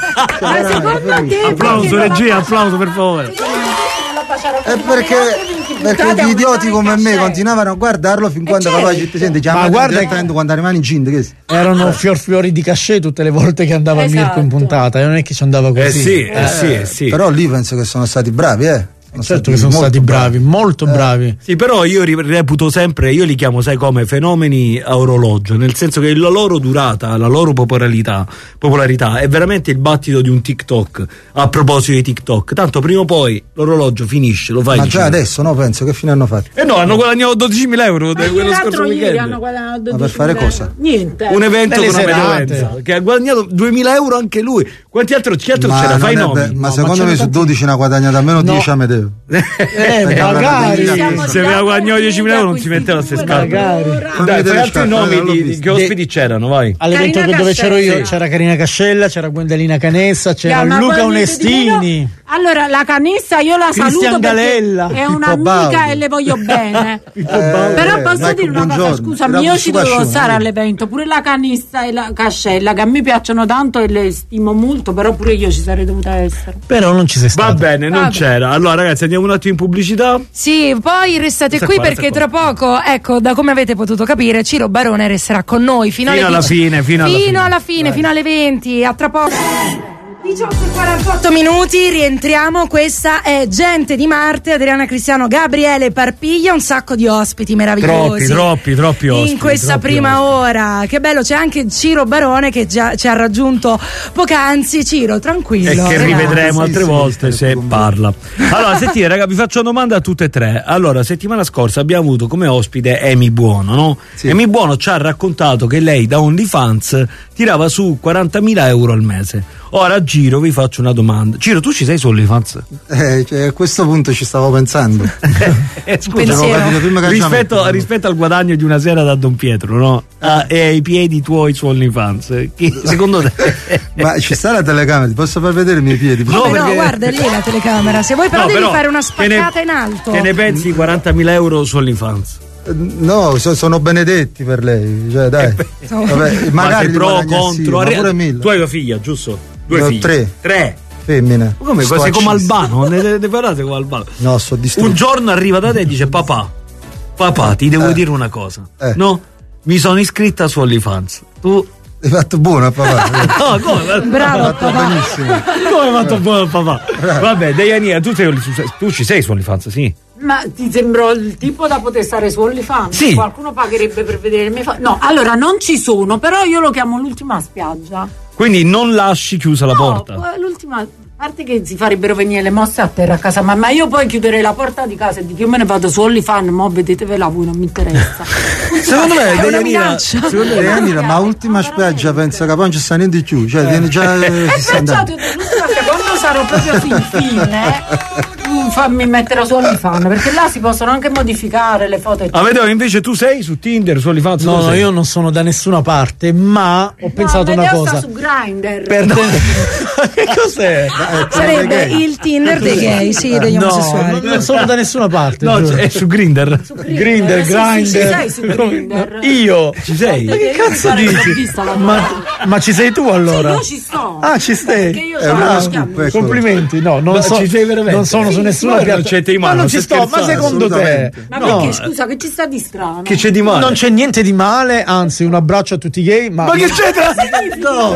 secondo te Applauso, perché regia, non applauso per favore. la baciare È con perché, le altre venti perché puntate gli a idioti aumentare come il me cachet? continuavano a guardarlo fin quando certo. capace ti sente Ma chiamare guarda direttamente quando rimani incinta. Che... Erano fior fiori di cachet tutte le volte che andava Esatto. Mirko in puntata, e non è che ci andava così. Eh sì, eh sì, eh sì. Però lì penso che sono stati bravi, eh. Sono Certo che sono molto stati bravi, molto bravi. Sì, però io ri- reputo sempre, io li chiamo, sai come, fenomeni a orologio, nel senso che la loro durata, la loro popolarità, popolarità è veramente il battito di un TikTok. A proposito di TikTok, tanto prima o poi l'orologio finisce, lo fai. Ma dici, già adesso, no, penso che fine hanno fatto. eh no, hanno guadagnato dodicimila euro Ma da quello l'altro scorso ieri weekend. hanno guadagnato Ma per fare dodicimila cosa? euro. Niente. Un evento Delle con una serate. benevolenza che ha guadagnato duemila euro anche lui. Quanti altro, chi altro Ma, c'era? non Fai è nomi. be- ma No, secondo ma me ce su ne dodici ne ha guadagnato almeno No. dieci a Medeo. Eh, Perché magari. Siamo Se aveva guadagnato diecimila euro non si metteva a se scarpe. Magari. Dai, fai altri Scarpe, nomi non l'ho di, visto. di che ospiti c'erano, vai. All'evento Carina dove c'ero io Cascella. c'era Carina Cascella, c'era Gwendalina Canessa, c'era Ma Luca quello niente di Onestini. meno. Allora, la Canessa io la Cristian saluto Galella. perché è Pippo un'amica Baudo. e le voglio bene. Eh, Però posso Marco, dire una cosa, buongiorno. scusami, Era io un ci dovevo supascione, stare eh. all'evento, pure la Canessa e la Cascella che a me piacciono tanto e le stimo molto, però pure io ci sarei dovuta essere. Però non ci sei Va stato. bene, non Vabbè. c'era. Allora, ragazzi, andiamo un attimo in pubblicità. Sì, poi restate Sta qui qua, perché sta tra qua. poco, ecco, da come avete potuto capire, Ciro Barone resterà con noi fino, Fino alle alla dieci. fine, fino alla fine. alla fine, fino alle venti. A tra poco. diciotto e quarantotto minuti, rientriamo. Questa è Gente di Marte, Adriana Cristiano, Gabriele Parpiglia, un sacco di ospiti meravigliosi. Troppi, troppi, troppi ospiti. In questa troppi prima ospiti. ora, che bello, c'è anche Ciro Barone che già ci ha raggiunto poc'anzi. Ciro, tranquillo. E che relax. rivedremo Sì, altre sì, volte sì, se sì. parla. Allora, sentite, raga, vi faccio una domanda a tutte e tre. Allora, settimana scorsa abbiamo avuto come ospite Amy Buono, no? Sì. Amy Buono ci ha raccontato che lei da OnlyFans tirava su quarantamila euro al mese. Ora a Giro vi faccio una domanda. Giro, tu ci sei su OnlyFans? Eh, cioè, a questo punto ci stavo pensando. Eh, scusa, Pensiero. Avevo capito prima che rispetto, già- rispetto al guadagno di una sera da Don Pietro, no? Ah, e ai piedi tuoi su OnlyFans, eh, chi- secondo te? Ma ci sta la telecamera, ti posso far vedere i miei piedi? No, Come no, perché- guarda, è lì la telecamera. Se vuoi però No, devi però, fare una che ne- spaccata in alto. Che ne pensi quarantamila euro su OnlyFans? No, so- sono benedetti per lei. Cioè, dai. Vabbè, Ma magari sei li pro, guadagna contro, sì, ma arri- pure mille. tu hai una figlia, giusto? Due Ne ho figli. tre. Tre. Femmine. Ma come? Sto Sei come acceso. Albano? Ne, ne, ne parlate come Albano? No, sto distrutto. Un giorno arriva da te e dice: papà, papà, ti devo Eh. dire una cosa. Eh. No? Mi sono iscritta su OnlyFans. Tu. Hai fatto buono, papà. No, come? Bravo, Hai fatto papà. benissimo. Come hai fatto buono papà? Vabbè, Deiania, tu, sei, tu ci sei su OnlyFans, sì? Ma ti sembrò il tipo da poter stare su OnlyFans? Sì. Qualcuno pagherebbe per vedere le mie foto? No, allora non ci sono, però io lo chiamo l'ultima spiaggia. Quindi non lasci chiusa la No, porta. poi l'ultima, a parte che si farebbero venire le mosse a terra a casa, ma, ma io poi chiuderei la porta di casa e dico io me ne vado su OnlyFans, mo vedetevela voi, non mi interessa. Secondo me, È una Deiania, minaccia. secondo me, Deianira, ma ultima spiaggia pensa che poi non ci sta niente di più. Cioè, tiene già. E si sta perciò andando. ti ho detto, l'ultima che quando sarò proprio fin fine, tu fammi mettere su OnlyFans, perché là si possono anche modificare le foto e tutto. Ah, vedo, invece tu sei su Tinder, su OnlyFans? No, tu no, sei? io non sono da nessuna parte, ma ho pensato no, una Medeo cosa. sta su Grindr. Per, ten- Che cos'è? Sarebbe il Tinder dei gay, sì, degli no, omosessuali. Non sono da nessuna parte. No, giuro. è su Grindr. Grindr, Sì, Grindr. sì, ci sei su Grindr. Io Ci sei? Ma che cazzo Guarda, l'ho dici? vista la Ma, ma ci sei tu allora? Io ci sto. Ah, ci stai? Perché io È sono uno uno scoop, scambio. ecco. Complimenti, no, non Ma so, ci sei veramente? non sono su Sì, nessuna ma non piattaforma. c'è di mano, Ma non ci stai sto, ma scherzando, secondo te? assolutamente. Ma No, perché scusa, che ci sta di strano? Che c'è di male? non c'è niente di male, anzi, un abbraccio a tutti i gay, ma, Ma che c'è tra... No.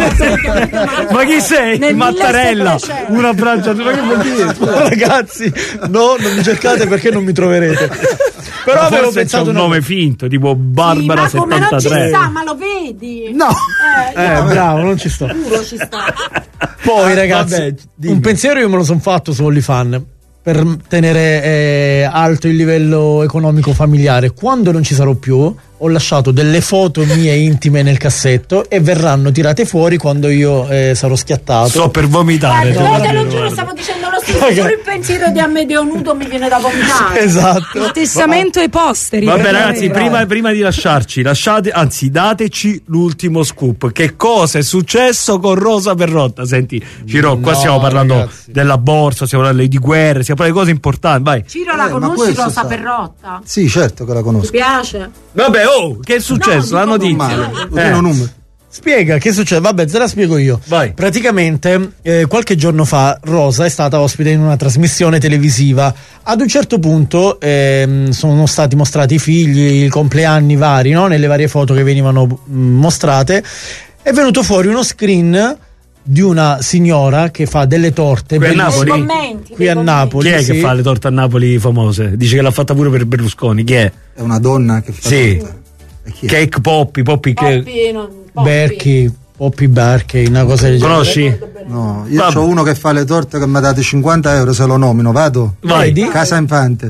Ma chi sei? Nel Mattarella. milletrecento. Un abbraccio. Ma che vuol dire? ragazzi, no, non mi cercate perché non mi troverete. Però Ma avevo forse c'è pensato un una- nome finto, tipo Barbara sì, ma come non ci settantatré. sta, ma lo vedi? No. Eh, Eh, no, bravo, non ci sto. giuro ci sta. Poi, Ah, ragazzi, vabbè, dimmi. un pensiero io me lo sono fatto su OnlyFans per tenere eh, alto il livello economico familiare. Quando non ci sarò più, ho lasciato delle foto mie intime nel cassetto e verranno tirate fuori quando io eh, sarò schiattato. Sto per vomitare. Guarda, no, te lo Guarda. giuro, stavo dicendo lo stesso, solo il pensiero di Amedeo nudo mi viene da vomitare. Esatto. Il testamento ai posteri. Vabbè per ragazzi, favore. prima, prima di lasciarci, lasciate, anzi dateci l'ultimo scoop. Che cosa è successo con Rosa Perrotta? Senti, Ciro, qua No, stiamo parlando ragazzi. della borsa, stiamo parlando di guerre, stiamo parlando di cose importanti, vai. Ciro, la Eh, ma conosci questo Rosa sa. Perrotta? Sì, certo che la Ti conosco. piace? Vabbè, oh, che è successo? No, La dico notizia. Male, lo Eh. tiro numero. Spiega, che succede? Vabbè, te la spiego io. Vai. Praticamente, eh, qualche giorno fa, Rosa è stata ospite in una trasmissione televisiva. Ad un certo punto ehm, sono stati mostrati i figli, i compleanni vari, no? Nelle varie foto che venivano mh, mostrate. È venuto fuori uno screen di una signora che fa delle torte Qui a bellissime. Napoli? Dei commenti, Qui dei a commenti. Napoli. Chi è sì. che fa le torte a Napoli famose? Dice che l'ha fatta pure per Berlusconi. Chi è? È una donna che fa Sì. torta. E chi è? Cake Poppy, Poppy che... Poppy, non- Poppy. Berchi, Poppy Berchi, una cosa del genere. Conosci? No, io Vabbè. ho uno che fa le torte che mi ha dato cinquanta euro, se lo nomino, vado? Vai. Vedi? Casa Infante.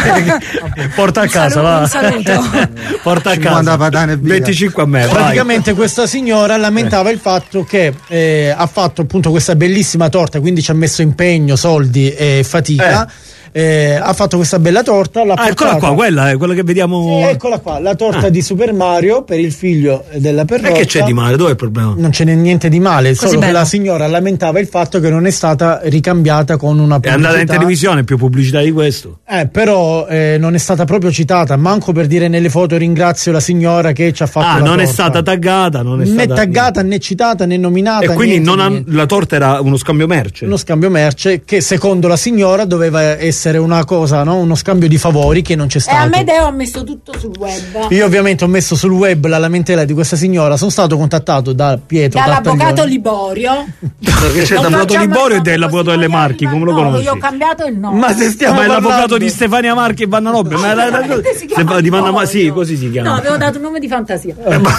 Porta a casa, va. Un saluto. Porta a cinquanta casa. patane e via. venticinque a me, vai. Praticamente questa signora lamentava il fatto che eh, ha fatto appunto questa bellissima torta, quindi ci ha messo impegno, soldi e fatica. Eh, ha fatto questa bella torta. L'ha Ah, eccola portata- qua, quella è quella che vediamo. Sì, eccola qua, la torta Ah. di Super Mario per il figlio della Perrotta. E che c'è di male? Dov'è il problema? Non ce n'è niente di male, solo che bello. la signora lamentava il fatto che non è stata ricambiata con una È pubblicità. andata in televisione, più pubblicità di questo. Eh, però eh, non è stata proprio citata, manco per dire nelle foto ringrazio la signora che ci ha fatto Ah, la non è torta. stata taggata, non è né stata taggata né citata né nominata. E quindi niente non di ha- niente. la torta era uno scambio merce. Uno scambio merce che secondo la signora doveva essere una cosa, no? Uno scambio di favori che non c'è E stato. Amedeo ha messo tutto sul web. Io ovviamente ho messo sul web la lamentela di questa signora, sono stato contattato da Pietro Dall'avvocato Tartaglione. Liborio. Perché c'è Non l'avvocato facciamo Liborio il e dell'avvocato nome, delle così Marchi, arriva come lo il nome. conosci? Io ho cambiato il nome. Ma se stiamo Ma è parlando- l'avvocato di Stefania Marchi e Vanna Nobbe. Ma la- la- la- Veramente si chiama Stefa- di Vanna Ma- Liborio. sì, così si No, chiama. avevo dato un nome di fantasia. Eh, ma-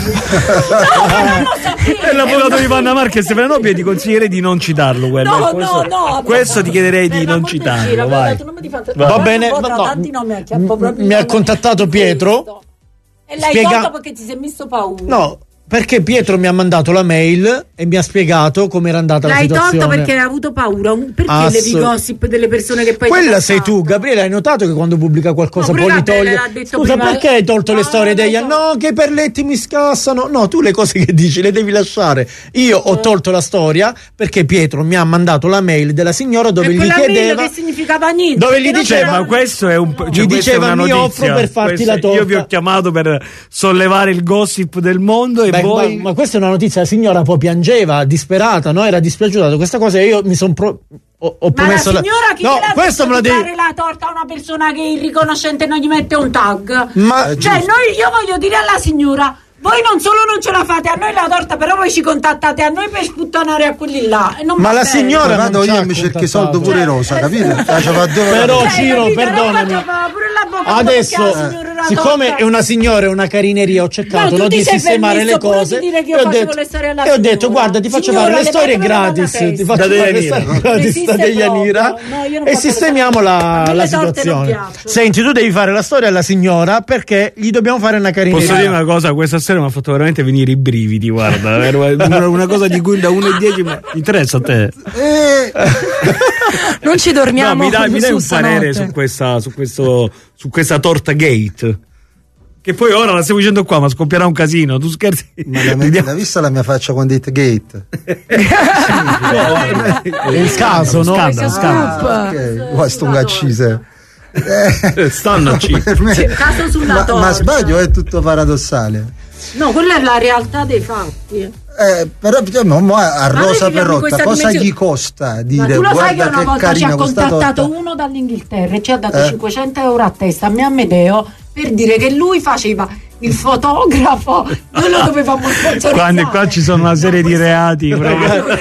No, ma non lo sapevo. È l'avvocato di Vanna Marchi e Stefania Nobbe e ti consiglierei di non citarlo. quello. No, questo, no, no. questo ti chiederei Per di non l'amor del cielo, citarlo. avevo Vai. dato un nome di fantasia. Va Guarda bene, un po' tra no, tanti nomi, a chiappo m- proprio mi il ha nome contattato di Pietro. questo. E l'hai Spiega- tolto perché ti sei messo paura. No, perché Pietro mi ha mandato la mail e mi ha spiegato come era andata L'hai la situazione. tolto perché hai avuto paura. Un- Perché Ass- levi gossip delle persone che poi ti Quella hanno sei tu, fatto? Gabriele. Hai notato che quando pubblica qualcosa No, pure poi li Gabriele toglie? l'ha detto Scusa, prima. perché hai tolto No, le storie non lo degli so. No, che i perletti mi scassano. No, tu le cose che dici le devi lasciare. Io ho Eh. tolto la storia perché Pietro mi ha mandato la mail della signora dove E gli quella mail chiedeva. che significava niente. Dove gli perché non diceva- c'era- Ma questo è un cioè, Gli questa diceva, è una "Mi notizia". offro per farti Questo- la torta. Io vi ho chiamato per sollevare il gossip del mondo e Beh, voi. ma, ma questa è una notizia, la signora poi piangeva, disperata, no? Era dispiaciuta da questa cosa e io mi sono pro- ho, ho Ma la promesso signora chi No, gliel'ha questo me detto lo di devi fare la torta a una persona che è irriconoscente e non gli mette un tag? Ma Cioè, noi, io voglio dire alla signora, voi non solo non ce la fate a noi la torta, però voi ci contattate a noi per sputtanare a quelli là. E non Ma va la bene. signora Vado non ci io ha e mi cerchi contattato. soldo pure Rosa, capite? Faccio dove Però Cioè, Ciro, capito? perdonami. Non faccio pure l'avvocato Adesso, perché la signora una siccome torta. è una signora e una carineria, ho No, cercato tu no, ti di sei sistemare le permesso pure cose di dire che io e ho facevo detto, le storie alla e ho detto signora. guarda, ti faccio Signora, fare le le storie torte me le danno gratis, a ti testa. faccio Da fare le Daniela. storie gratis Esiste da Deianira proprio. No, io non e faccio le sistemiamo torte. A la, me la le torte non situazione. piacciono. Senti, tu devi fare la storia alla signora perché gli dobbiamo fare una carineria. Posso dire una cosa? Questa sera mi ha fatto veramente venire i brividi, guarda. Era una, una cosa di cui da uno e dieci mi interessa a te. Eh, Non ci dormiamo. No, mi dai, mi dai su un parere stanotte. su questa, su questo, su questa torta gate. Che poi ora la stiamo dicendo qua, ma scoppierà un casino, tu scherzi? Ma l'hai vista la mia faccia con Date Gate? È il caso, no? Scandalo, scandalo. Ah, ok, questo un gaccise. Eh, stanno ci. Caso sulla ma, torta. ma sbaglio, è tutto paradossale. No, quella è la realtà dei fatti. Eh, però mo, mo a Rosa Perrotta cosa dimensione... gli costa dire ma tu lo sai che una che volta ci ha contattato torta. uno dall'Inghilterra e ci ha dato eh. cinquecento euro a testa a me Amedeo per dire che lui faceva il fotografo, noi lo dovevamo sponsorizzare. Quando qua ci sono una serie di reati. No, hanno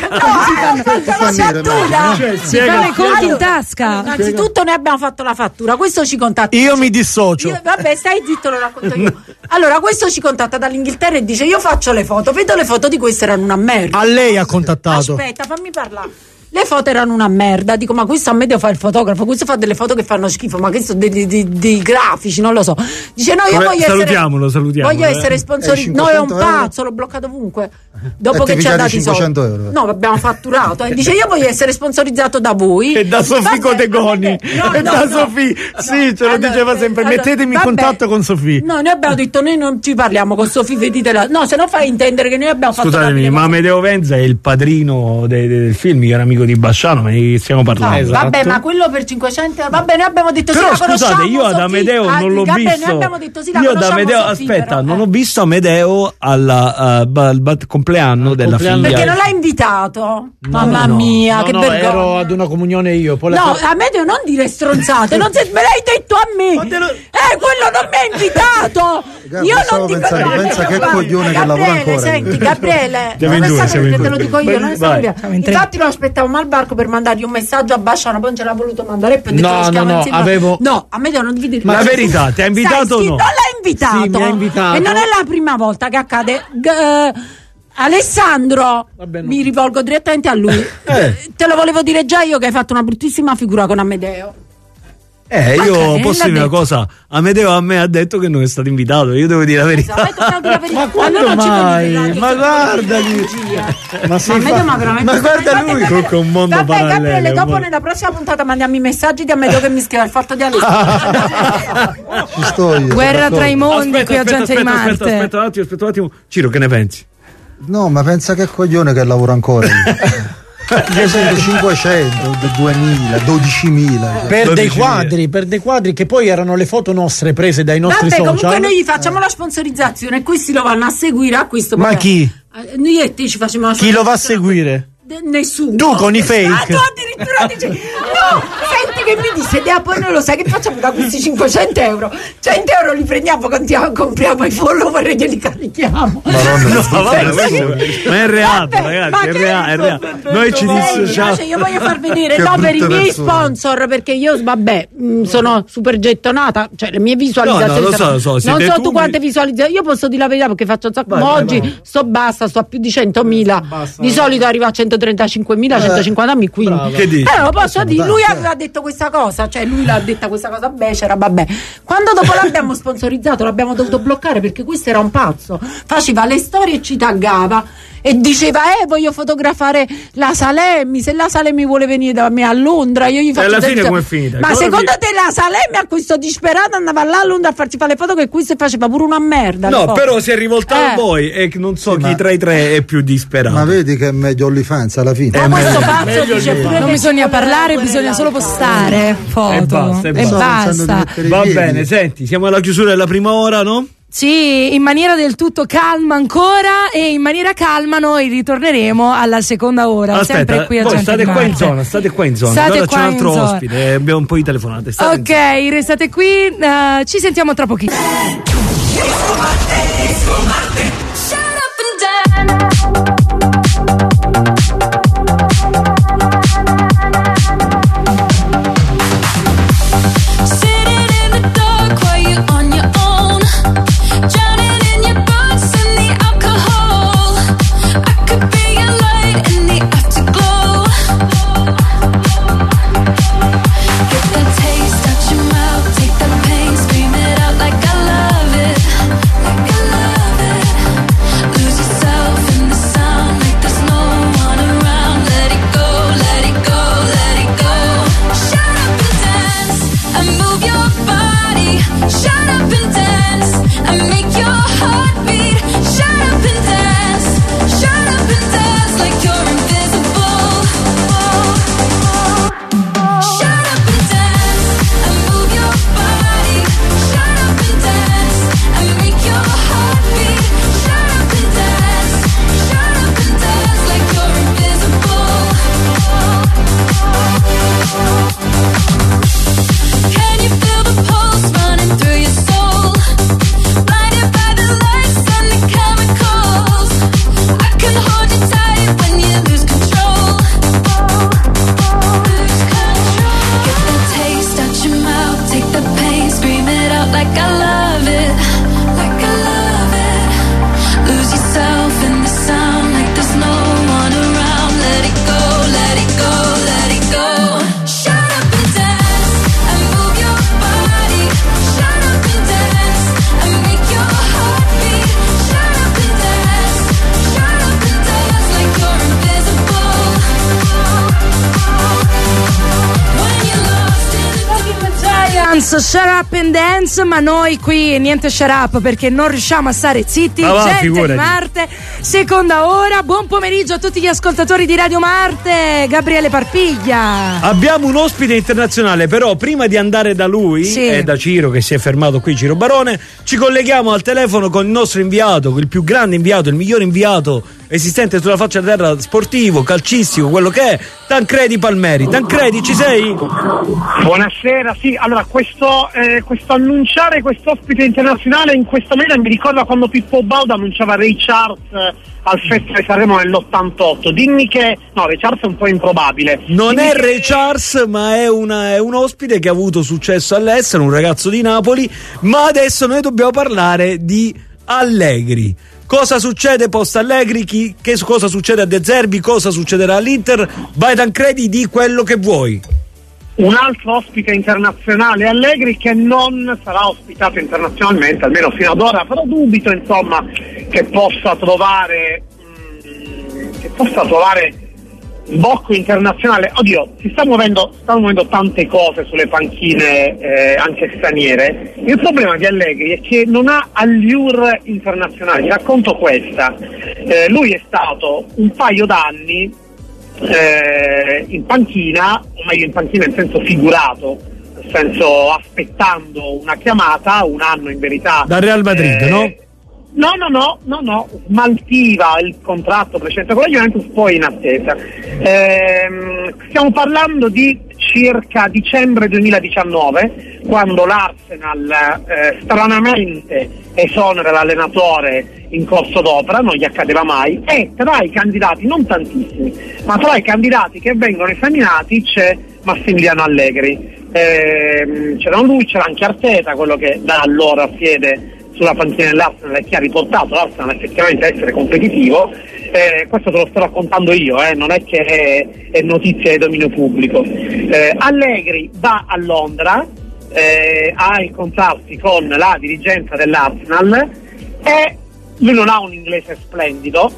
fatto la fattura. Cioè, si fanno i conti in tasca. Innanzitutto noi abbiamo fatto la fattura, questo ci contatta. Io mi dissocio. Io, vabbè, stai zitto, lo racconto io. Allora, questo ci contatta dall'Inghilterra e dice: io faccio le foto, vedo le foto di queste erano una merda. A lei ha contattato. Aspetta, fammi parlare. Le foto erano una merda, dico ma questo a me devo fare il fotografo, questo fa delle foto che fanno schifo, ma questo dei, dei, dei, dei grafici, non lo so. Dice no, io Come, voglio salutiamolo, essere salutiamolo, voglio eh. essere sponsorizzato. No, è un pazzo, l'ho bloccato ovunque. Dopo che ci ha dato i soldi. Euro. No, abbiamo fatturato. E dice io voglio essere sponsorizzato da voi. E da Sofì Cotegoni. No, e no, da no. Sofì. Sì, ce lo Allora, diceva sempre. allora, Mettetemi in vabbè. contatto con Sofì. No, noi abbiamo detto noi non ci parliamo con Sofì, veditela. No, se no fai intendere che noi abbiamo fatto. Scusatemi, ma Amedeo Venza è il padrino de- de- del film, che era amico di Basciano, ma ne stiamo parlando. No, vabbè, ma quello per cinquecento euro. Vabbè, noi abbiamo detto Però sì, la scusate, conosciamo, io ad Sofì. Amedeo Ah, non l'ho vabbè, visto. Noi abbiamo detto sì, la io ad conosciamo, Amedeo, Sofì, aspetta, però, non eh. ho visto Amedeo alla, uh, ba- al bat- compleanno della compleanno. figlia. Perché non l'ha invitato. Mamma no. mia, No, che no, vergogna. ero ad una comunione io. Poi la No, fe- Amedeo non dire stronzate, non se me l'hai detto a me. Ma te lo- Eh, quello non mi ha invitato. Raga, Io stavo non dico pensando, no, pensa no, che guarda, coglione che lavora Gabriele, ancora. senti, Gabriele, Siamo non in è due, stato siamo in perché te due. lo dico io, non è stato Vai. via. in tre. Infatti lo aspettavamo al barco per mandargli un messaggio a Basciano, poi non ce l'ha voluto mandare e poi ho detto, No, lo no, schiamo no, insieme. avevo- No, Amedeo non devi dire. Ma la verità, ti ha invitato Sai, o sì, no? non l'ha invitato. Sì, mi ha invitato. E non è la prima volta che accade. G- eh, Alessandro, Vabbè, no. mi rivolgo direttamente a lui. Eh. Te lo volevo dire già io che hai fatto una bruttissima figura con Amedeo. Eh, Ma io che- posso l'ha dire una detto. cosa. Amedeo a me ha detto che non è stato invitato. Io devo dire la verità. Hai toccato la verità. Ma quando Allora non ci mai? vedi in radio, Ma se- guardali. Ma si Ma Amedeo, fa- ma veramente. ma guarda Infatti, lui. Gabriele- Comunque è un mondo Vabbè, parallelo, Gabriele, un dopo mondo- nella prossima puntata mandiamo i messaggi di Amedeo che mi scrive al fatto di Alessandro. Ci sto io. Guerra sono tra i d'accordo. mondi qui a Gente di aspetta, Marte. aspetta, aspetta un attimo, aspetta un attimo. Ciro, che ne pensi? No, ma pensa che coglione che lavora ancora. Io sento cinquecento, duemila, dodicimila. Per dei dodici quadri, per dei quadri che poi erano le foto nostre prese dai nostri Vabbè, social. comunque noi gli facciamo la sponsorizzazione e questi lo vanno a seguire a questo. Ma vabbè. chi? Eh, Noi e te ci facciamo la Chi lo va a sponsorizzazione. seguire? De- Nessuno. Tu con i fake. Ah, tu addirittura dici no, senti che mi disse Dea, poi noi lo sai che facciamo da questi cinquecento euro, cento euro li prendiamo, contiamo, compriamo i follower e glieli carichiamo. No, vabbè, questo- ma è reato, Vabbè, ragazzi, ma è, che rea- è reato. Noi ci Senti, dissociamo. invece io voglio far vedere Che no per i brutte miei persone. sponsor, perché io vabbè mh, sono super gettonata, cioè le mie visualizzazioni No, no, lo so, sono- lo so, non siete so tu tu quante mi- visualizzazioni, io posso dire la verità perché faccio un sacco, Vai, ma vai, oggi vai. sto bassa, sto a più di centomila, basta. di solito arriva a centotrentacinquemila, centocinquantamila, quindi brava. Che dici? allora lo posso dire, tanti, lui eh. aveva detto questa cosa, cioè lui l'ha detta questa cosa becera, vabbè. Quando dopo l'abbiamo sponsorizzato l'abbiamo dovuto bloccare perché questo era un pazzo, faceva le storie e ci taggava e diceva eh voglio fotografare la Salemi, se la Salemi vuole venire da me a Londra io gli faccio alla del- fine com'è finita? ma Cosa secondo vi- te la Salemi a questo disperato andava là a Londra a farci fare le foto che questo faceva pure una merda le No, foto. però si è rivoltato Eh. a voi e non so Sì, chi ma- tra i tre è più disperato. Ma vedi che è meglio OnlyFans alla fine. Ma questo pazzo meglio dice lì. pure Non che bisogna ci vuole parlare, la bisogna solo querela. postare foto. E basta, e E basta. Stavo pensando di basta. mettere i Va piedi. bene, senti, siamo alla chiusura della prima ora, no? Sì, in maniera del tutto calma ancora e in maniera calma noi ritorneremo alla seconda ora, sempre qui a voi Gente state di qua in Marte. zona, state qua in zona. State Allora qua c'è un in altro zona. ospite, abbiamo un po' di telefonate. State in Ok, restate qui, eh, ci sentiamo tra pochino. Sitting in the dark while you're on your own, drowning in your thoughts and the alcohol. I could be your light in the afterglow. Get that taste out your mouth, take that pain, scream it out like I love it, like I love it. Shut Up and Dance, ma noi qui niente shut up perché non riusciamo a stare zitti. Ma va, Gente figurati. di Marte, seconda ora. Buon pomeriggio a tutti gli ascoltatori di Radio Marte. Gabriele Parpiglia. Abbiamo un ospite internazionale, però prima di andare da lui Sì. e da Ciro che si è fermato qui, Ciro Barone, ci colleghiamo al telefono con il nostro inviato, il più grande inviato, il migliore inviato esistente sulla faccia della terra, sportivo, calcistico, quello che è, Tancredi Palmeri. Tancredi, ci sei? Buonasera, sì, allora questo, eh, questo annunciare questo ospite internazionale in questa maniera mi ricorda quando Pippo Baudo annunciava Ray Charles eh, al Festival di Sanremo nell'ottantotto. Dimmi che, no, Ray Charles è un po' improbabile. Non Dimmi è che... Ray Charles, ma è, una, è un ospite che ha avuto successo all'estero, un ragazzo di Napoli, ma adesso noi dobbiamo parlare di Allegri. Cosa succede post Allegri? Chi, che cosa succede a De Zerbi? Cosa succederà all'Inter? Vai Tancredi, di quello che vuoi. Un altro ospite internazionale, Allegri, che non sarà ospitato internazionalmente, almeno fino ad ora, però dubito insomma che possa trovare mh, che possa trovare sbocco internazionale. Oddio, si sta muovendo, stanno muovendo tante cose sulle panchine eh, anche straniere. Il problema di Allegri è che non ha allure internazionali. Ti racconto questa. Eh, lui è stato un paio d'anni eh, in panchina, o meglio in panchina in senso figurato, nel senso aspettando una chiamata, un anno in verità. Da Real Madrid, eh, no? No, no, no, no, no, smaltiva il contratto precedente con la Juventus, poi in attesa. Ehm, stiamo parlando di circa dicembre duemiladiciannove, quando l'Arsenal eh, stranamente esonera l'allenatore in corso d'opera, non gli accadeva mai, e tra i candidati, non tantissimi, ma tra i candidati che vengono esaminati c'è Massimiliano Allegri. Ehm, c'era lui, c'era anche Arteta, quello che da allora siede sulla panchina dell'Arsenal e che ha riportato l'Arsenal effettivamente a essere competitivo. Eh, questo te lo sto raccontando io, eh, non è che è, è notizia di dominio pubblico. Eh, Allegri va a Londra eh, a incontrarsi con la dirigenza dell'Arsenal e lui non ha un inglese splendido,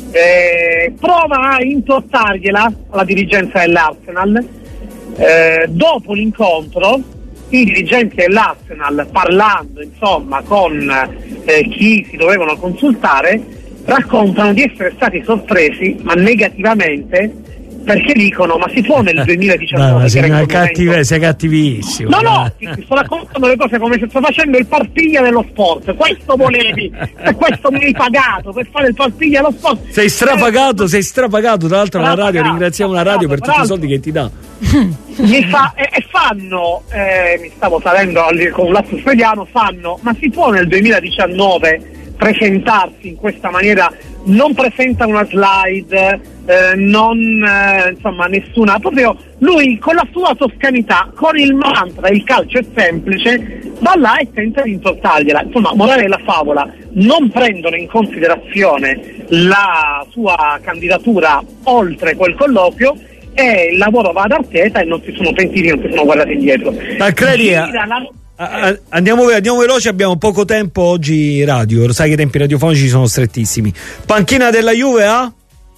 eh, prova a intortargliela alla dirigenza dell'Arsenal. Eh, dopo l'incontro i dirigenti dell'Arsenal, parlando insomma con eh, chi si dovevano consultare, raccontano di essere stati sorpresi, ma negativamente, perché dicono: ma si può nel duemiladiciannove? Dai, ma sei, che era una in quel cattive, momento... sei cattivissimo. No, no, ti, ti sto raccontando le cose come se sto facendo il Parpiglia dello sport. Questo volevi, e questo mi hai pagato per fare il Parpiglia dello sport. Sei strapagato, sei strapagato. Tra l'altro la radio, Strapagato, ringraziamo la radio per tutti i strapagato. soldi che ti dà. Mi fa, e, e fanno, eh, mi stavo salendo al- con un lapsus freudiano, fanno: ma si può nel duemiladiciannove presentarsi in questa maniera? Non presenta una slide, eh, non eh, insomma nessuna, proprio lui con la sua toscanità, con il mantra il calcio è semplice, va là e tenta di intortargliela. Insomma, morale della favola, non prendono in considerazione la sua candidatura oltre quel colloquio, e il lavoro va ad Arteta e non si sono pentiti, non si sono guardati indietro. Tancredi, Gira la- a- a- andiamo, andiamo veloci, abbiamo poco tempo oggi radio, lo sai che i tempi radiofonici sono strettissimi. Panchina della Juve a?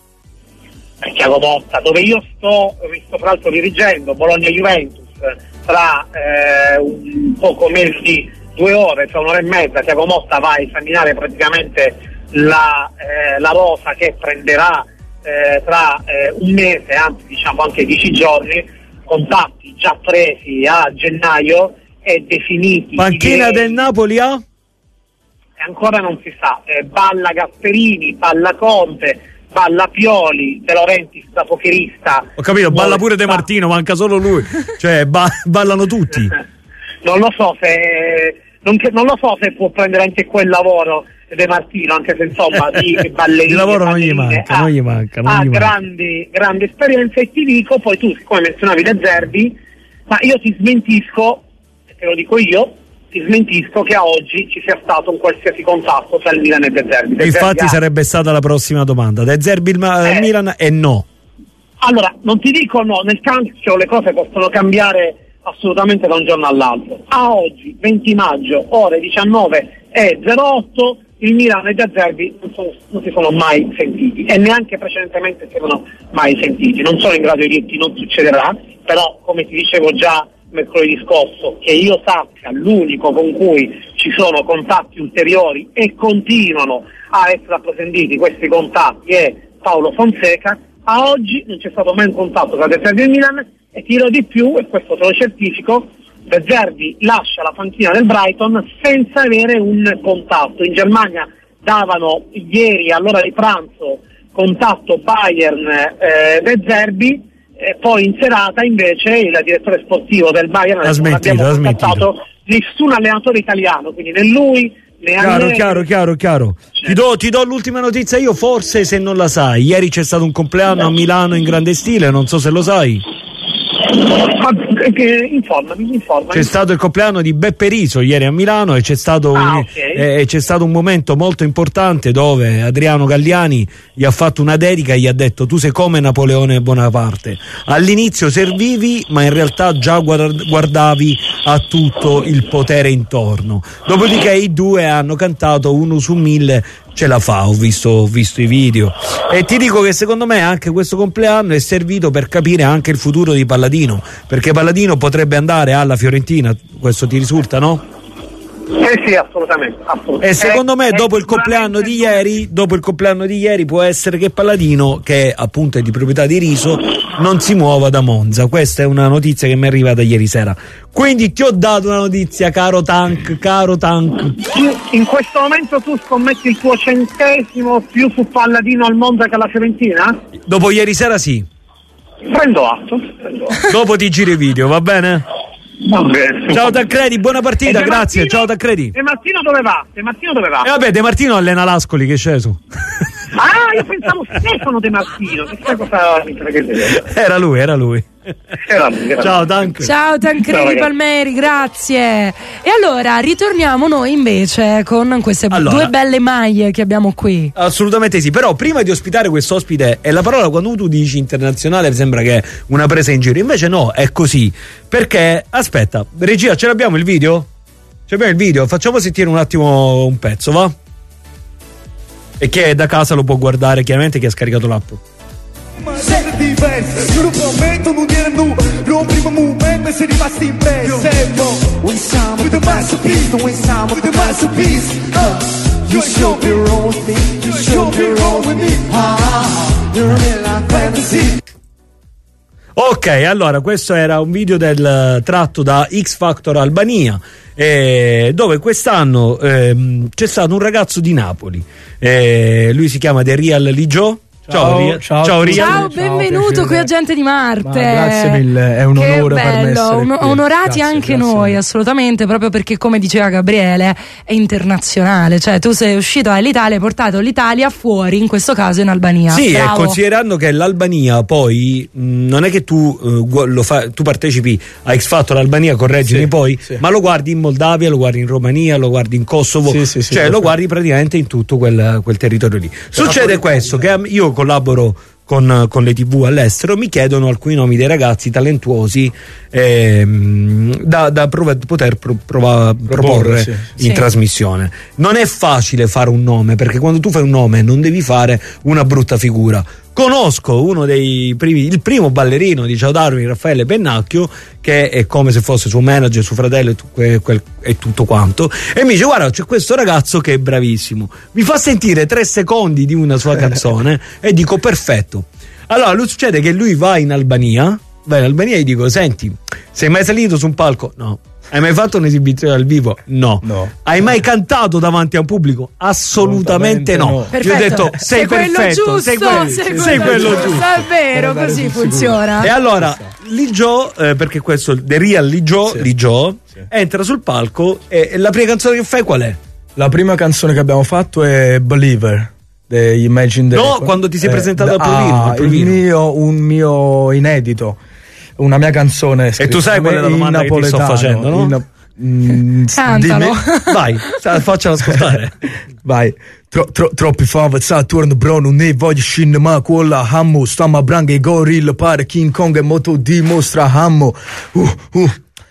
Thiago Motta, dove io sto, vi sto tra l'altro dirigendo, Bologna-Juventus, tra eh, un poco meno di due ore, tra un'ora e mezza, Thiago Motta va a esaminare praticamente la, eh, la rosa che prenderà eh, tra eh, un mese, anzi diciamo anche dieci giorni, contatti già presi a gennaio e definiti. Panchina direi, del Napoli a? e ancora non si sa, eh, balla Gasperini, balla Conte, balla Pioli, De Laurentiis da pokerista. Ho capito, balla pure De Martino, manca solo lui. Cioè, ba- ballano tutti. Non lo so se non, che- non lo so se può prendere anche quel lavoro De Martino, anche se insomma di ballerini, Di lavoro non gli ballerine, manca, ha, non gli manca, non ha gli manca. grandi, grandi esperienze. E ti dico, poi tu siccome menzionavi De Zerbi, ma io ti smentisco, e te lo dico io, ti smentisco che a oggi ci sia stato un qualsiasi contatto tra il Milan e De Zerbi. De Infatti Zerbi ha- sarebbe stata la prossima domanda. De Zerbi il Ma- Eh. Milan e no. Allora, non ti dico no, nel calcio le cose possono cambiare assolutamente da un giorno all'altro. A oggi, venti maggio, ore diciannove e zero otto, il Milan e De Zerbi non, sono- non si sono mai sentiti e neanche precedentemente si erano mai sentiti. Non sono in grado di dirti non succederà, però come ti dicevo già mercoledì scorso, che io sappia l'unico con cui ci sono contatti ulteriori e continuano a essere approfonditi questi contatti è Paolo Fonseca. A oggi non c'è stato mai un contatto tra De Zerbi e Milan, e ti dirò di più, e questo te lo certifico, De Zerbi lascia la panchina del Brighton senza avere un contatto. In Germania davano ieri all'ora di pranzo contatto Bayern eh, De Zerbi, e poi in serata invece il direttore sportivo del Bayern ha smentito, non abbiamo ha contattato nessun allenatore italiano, quindi né lui né Chiaro, Allegri. chiaro, chiaro, chiaro. Ti do, ti do l'ultima notizia io, forse, se non la sai. Ieri c'è stato un compleanno a Milano in grande stile, non so se lo sai. Informami, informami. C'è stato il compleanno di Beppe Riso ieri a Milano e c'è stato, Ah, un, okay. eh, c'è stato un momento molto importante dove Adriano Galliani gli ha fatto una dedica e gli ha detto: tu sei come Napoleone Bonaparte, all'inizio servivi ma in realtà già guard- guardavi a tutto il potere intorno. Dopodiché i due hanno cantato Uno su mille ce la fa, ho visto, ho visto i video, e ti dico che secondo me anche questo compleanno è servito per capire anche il futuro di Palladino, perché Palladino potrebbe andare alla Fiorentina, questo ti risulta, no? Eh sì, assolutamente, assolutamente. E secondo me Eh, dopo eh, il compleanno di ieri, dopo il compleanno di ieri può essere che Palladino, che appunto è di proprietà di Riso, non si muova da Monza. Questa è una notizia che mi è arrivata ieri sera. Quindi ti ho dato una notizia, caro Tank, caro Tank. In questo momento tu scommetti il tuo centesimo più su Palladino al Monza che alla Fiorentina? Dopo ieri sera sì. Prendo atto. Prendo atto. Dopo ti giro i video, va bene? Va bene. Ciao Tancredi, buona partita, E De grazie. Martino- Ciao Tancredi. De Martino dove va? De Martino dove va? E vabbè, De Martino allena l'Ascoli, che è sceso. Ah, io pensavo Stefano De Martino. Chissà cosa mi frega. Era lui, era lui. Era lui, era Ciao lui. Tank. Ciao Ciao, Tancredi ragazzi. Palmeri, grazie. E allora ritorniamo noi invece con queste Allora. due belle maglie che abbiamo qui. Assolutamente sì, però prima di ospitare questo ospite, e la parola quando tu dici internazionale sembra che è una presa in giro, invece no, è così, perché aspetta, regia, ce l'abbiamo il video? Ce l'abbiamo il video? Facciamo sentire un attimo un pezzo, va? E chi è da casa lo può guardare, chiaramente chi ha scaricato l'app. Siete diversi, io lo prometto non dire nu, non primo movimento e sei rimasti impressi. Siamo, we siamo the masterpiece, we siamo the masterpiece. Uh, you should be wrong with me, you should be wrong with me. Ah, you're in like fantasy. Ok, allora questo era un video del tratto da X Factor Albania, eh, dove quest'anno ehm, c'è stato un ragazzo di Napoli, eh, lui si chiama The Real Ligio. Ciao, Ria- ciao, ciao, Ria- Ciao, benvenuto piacere. qui a Gente di Marte. Ma grazie mille, è un Che onore per me bello, essere on- qui. onorati Grazie, anche grazie. noi, assolutamente, proprio perché come diceva Gabriele è internazionale, cioè tu sei uscito dall'Italia e hai portato l'Italia fuori, in questo caso in Albania. Sì, e Bravo. considerando che l'Albania poi mh, non è che tu, eh, gu- lo fa- tu partecipi a X Factor Albania, correggimi Sì, poi, sì. ma lo guardi in Moldavia, lo guardi in Romania, lo guardi in Kosovo, Sì, sì, sì, cioè lo perfetto. guardi praticamente in tutto quel, quel territorio lì. Succede questo, che am- io collaboro con, con le tivù all'estero, mi chiedono alcuni nomi dei ragazzi talentuosi ehm, da, da prov- poter pro- prova- proporre sì. in Sì. trasmissione. Non è facile fare un nome, perché quando tu fai un nome non devi fare una brutta figura. Conosco uno dei primi, il primo ballerino di Ciao Darwin, Raffaele Pennacchio, che è come se fosse suo manager, suo fratello e, tu- que- quel- e tutto quanto, e mi dice: guarda, c'è questo ragazzo che è bravissimo, mi fa sentire tre secondi di una sua canzone e dico perfetto. Allora lui succede che lui va in Albania, va in Albania e gli dico: senti, sei mai salito su un palco? No. Hai mai fatto un'esibizione dal vivo? No. No. Hai mai cantato davanti a un pubblico? Assolutamente, Assolutamente no. no. Perfetto. Io ho detto: sei, Sei quello perfetto, giusto, sei quello, sei sei quello quello giusto. giusto. È vero, Per così andare sul funziona. E allora Ligio, eh, perché questo The Real Ligio, Sì. Ligio Sì. entra sul palco e, e la prima canzone che fai qual è? La prima canzone che abbiamo fatto è Believer degli Imagine No, Dragons. quando ti sei Eh, presentato al ah, provino, al il provino. mio, un mio inedito, una mia canzone scritta tu sai qual è la in domanda che ti sto napoletano, facendo, no? in na- mm, Cantalo. dimmi. Vai, sa- faccelo ascoltare. Vai. Tro, tro, troppi fava torno bro, non ne voglio scendere ma quella hammo, sta ma branga e gorilla pare King Kong e moto dimostra hammo. Uh, uh.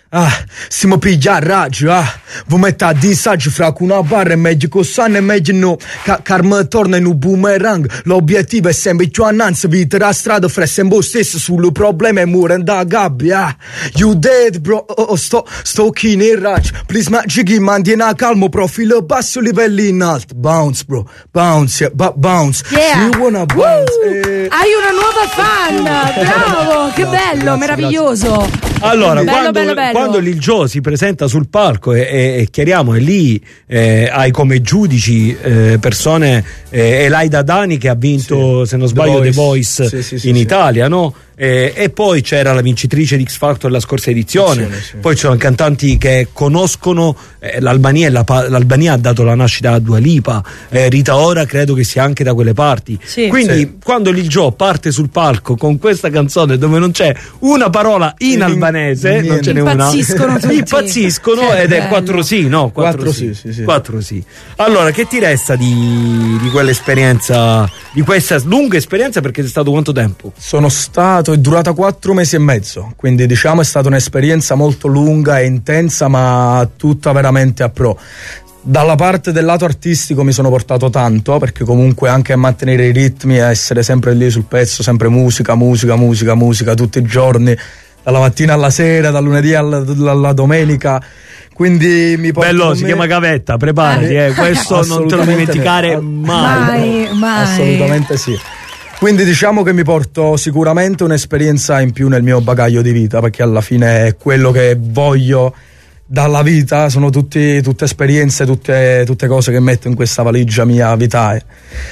Ah, stiamo piglia a raggio, ah. Vi metto a disagio fra una barra e meglio cos'anno e meglio no. Ca- Carme torna in un boomerang. L'obiettivo è sempre più annanzi. Vita la strada fra sempre stesso sul problema e muore da gabbia. You dead bro, oh, oh, sto, sto chi nel raggio. Please magic, mantieni a calmo, profilo basso, livelli in alto. Bounce bro, bounce, yeah, ba- bounce. Yeah. You wanna bounce, eh. Hai una nuova fan, bravo, che bello, grazie, meraviglioso. Allora, Bello, quando, bello, bello. quando Lil Joe si presenta sul palco e, e, e chiariamo, e lì eh, hai come giudici eh, persone, eh, Elaida Dani che ha vinto, sì, se non sbaglio, The Voice, sì, sì, sì, in sì. Italia, no? Eh, e poi c'era la vincitrice di X Factor la scorsa edizione, Sì, sì. poi ci sono cantanti che conoscono eh, l'Albania, e la, l'Albania ha dato la nascita a Dua Lipa, eh, Rita Ora credo che sia anche da quelle parti, Sì. quindi Sì. quando Lil Joe parte sul palco con questa canzone dove non c'è una parola in In- albanese, non niente. ce n'è una, Impazziscono tutti. impazziscono Che ed è bello. quattro sì, no? Quattro, Quattro sì, sì, sì, sì. Quattro sì. Allora, che ti resta di, di quell'esperienza, di questa lunga esperienza, perché è stato quanto tempo? Sono stato, è durata quattro mesi e mezzo, quindi diciamo è stata un'esperienza molto lunga e intensa, ma tutta veramente a pro. Dalla parte del lato artistico mi sono portato tanto, perché comunque anche a mantenere i ritmi, a essere sempre lì sul pezzo, sempre musica, musica, musica, musica tutti i giorni, dalla mattina alla sera, dal lunedì alla, alla domenica. Quindi mi porto Bello, con si me- chiama gavetta, preparati, eh, questo non te lo Assolutamente dimenticare no. mai. Mai, mai. Assolutamente sì. Quindi diciamo che mi porto sicuramente un'esperienza in più nel mio bagaglio di vita, perché alla fine è quello che voglio dalla vita, sono tutti, tutte esperienze, tutte, tutte cose che metto in questa valigia mia vitae.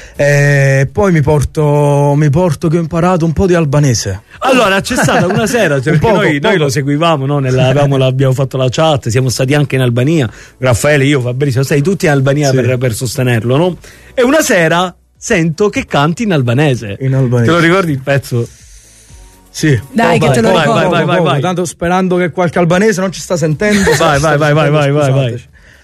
E poi mi porto, mi porto che ho imparato un po' di albanese. Allora c'è stata una sera, cioè, perché poco, noi, noi poco. lo seguivamo, no? Nella, avevamo, la- abbiamo fatto la chat, siamo stati anche in Albania, Raffaele, io, Fabrizio, siamo stati tutti in Albania Sì. per, per sostenerlo, no? E una sera sento che canti in albanese. In albanese. Te lo ricordi il pezzo? Sì. Dai, che te lo vai, ricordo. vai, vai, vai, vai. Tanto sperando che qualche albanese non ci sta sentendo. Vai, vai, vai, vai, vai, vai, vai.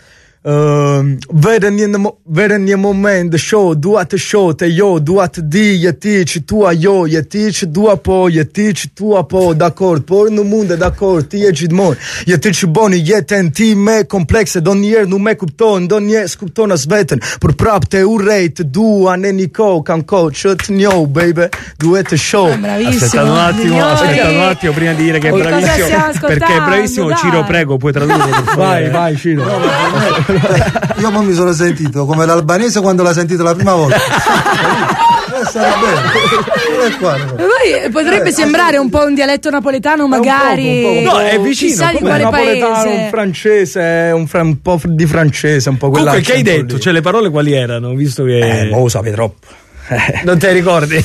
Uh, veren një mo- veren një moment dhe shoh dua të shoh te jo dua të di je ti që tua jo je ti që dua po je ti që tua po dakord por nuk mund e dakord ti je gjithmonë je ti që boni jetën time komplekse donjëherë nuk me kupton donjëherë s'kupton as veten por prap te urrej të dua në një kohë kam kohë që të njoh baby duhet të shoh. Aspetta un attimo, aspetta un attimo prima di dire che è Che cosa bravissimo, stiamo ascoltando? perché è bravissimo. Dai. Ciro, prego, puoi tradurre per favore? Vai, vai Ciro. Io mo mi sono sentito come l'albanese quando l'ha sentito la prima volta. Questo era bello. E qua, no. Poi potrebbe sembrare un po' un dialetto napoletano, magari. Un poco, un poco. No, è vicino, Chissà di Come quale napoletano, paese. un francese, un, fra- un po' di francese, un po' quella. Comunque, che hai detto? Cioè, le parole quali erano? Visto che. Eh, mo lo sape troppo. Non te ricordi?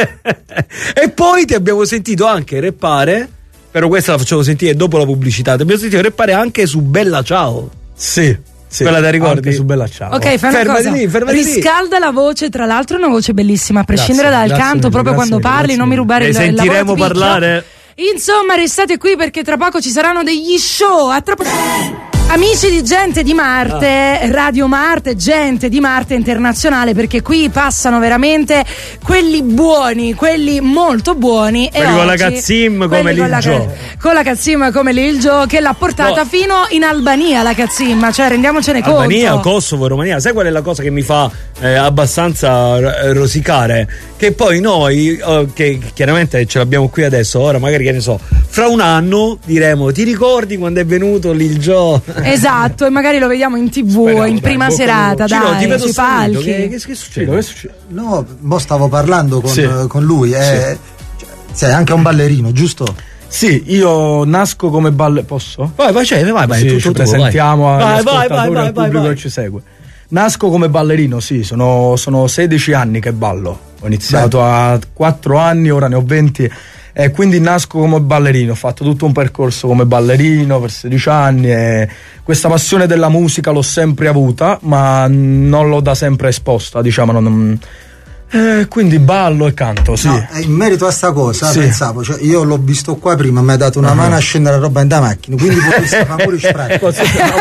E poi ti abbiamo sentito anche reppare, però questa la facciamo sentire dopo la pubblicità. Ti abbiamo sentito reppare anche su Bella Ciao. Sì, sì. Quella te ricordi? Anche su Bella Ciao. Ok, fai una Fermati cosa. lì, fermati lì. Riscalda la voce, tra l'altro è una voce bellissima, a prescindere Grazie, dal grazie canto, mille, proprio grazie quando mille, parli, grazie non mi mille. rubare Ne il, il lavoro sentiremo di picchio. parlare. Insomma, restate qui perché tra poco ci saranno degli show. A tra po- Amici di Gente di Marte, Ah. Radio Marte, Gente di Marte Internazionale, perché qui passano veramente quelli buoni, quelli molto buoni. Quelli e con la oggi- Katzim come quelli Lil con la- Joe. Con la Katzim come Lil Joe, che l'ha portata No. fino in Albania, la Katzim, cioè rendiamocene conto. Albania, Kosovo, Romania. Sai qual è la cosa che mi fa eh, abbastanza r- rosicare? Che poi noi, eh, che chiaramente ce l'abbiamo qui adesso, ora magari che ne so, fra un anno diremo: ti ricordi quando è venuto Lil Joe? Esatto, e magari lo vediamo in tv, Speriamo, in dai, prima bocca al serata, Ciro, dai, ti vedo sui stupito. palchi. Che, che, che succede? Che succede? No, mo stavo parlando con, Sì. eh, con lui. Eh, cioè, sei anche un ballerino, giusto? Sì, io nasco come balle. Posso? Vai, vai, cioè, vai, vai, Sì, tutto ci tuo, vai. presentiamo agli Vai, vai, ascoltatori, vai, vai, al vai, pubblico vai. che ci segue. Nasco come ballerino, sì, sono, sono sedici anni che ballo. Ho iniziato a quattro anni, ora ne ho venti. E quindi nasco come ballerino, ho fatto tutto un percorso come ballerino per sedici anni e questa passione della musica l'ho sempre avuta, ma non l'ho da sempre esposta, diciamo. Non, eh, quindi ballo e canto, sì. No, e in merito a sta cosa, Sì. pensavo, cioè, io l'ho visto qua prima, mi ha dato una mano a scendere la roba in da macchina, quindi potresti fare pure spracco.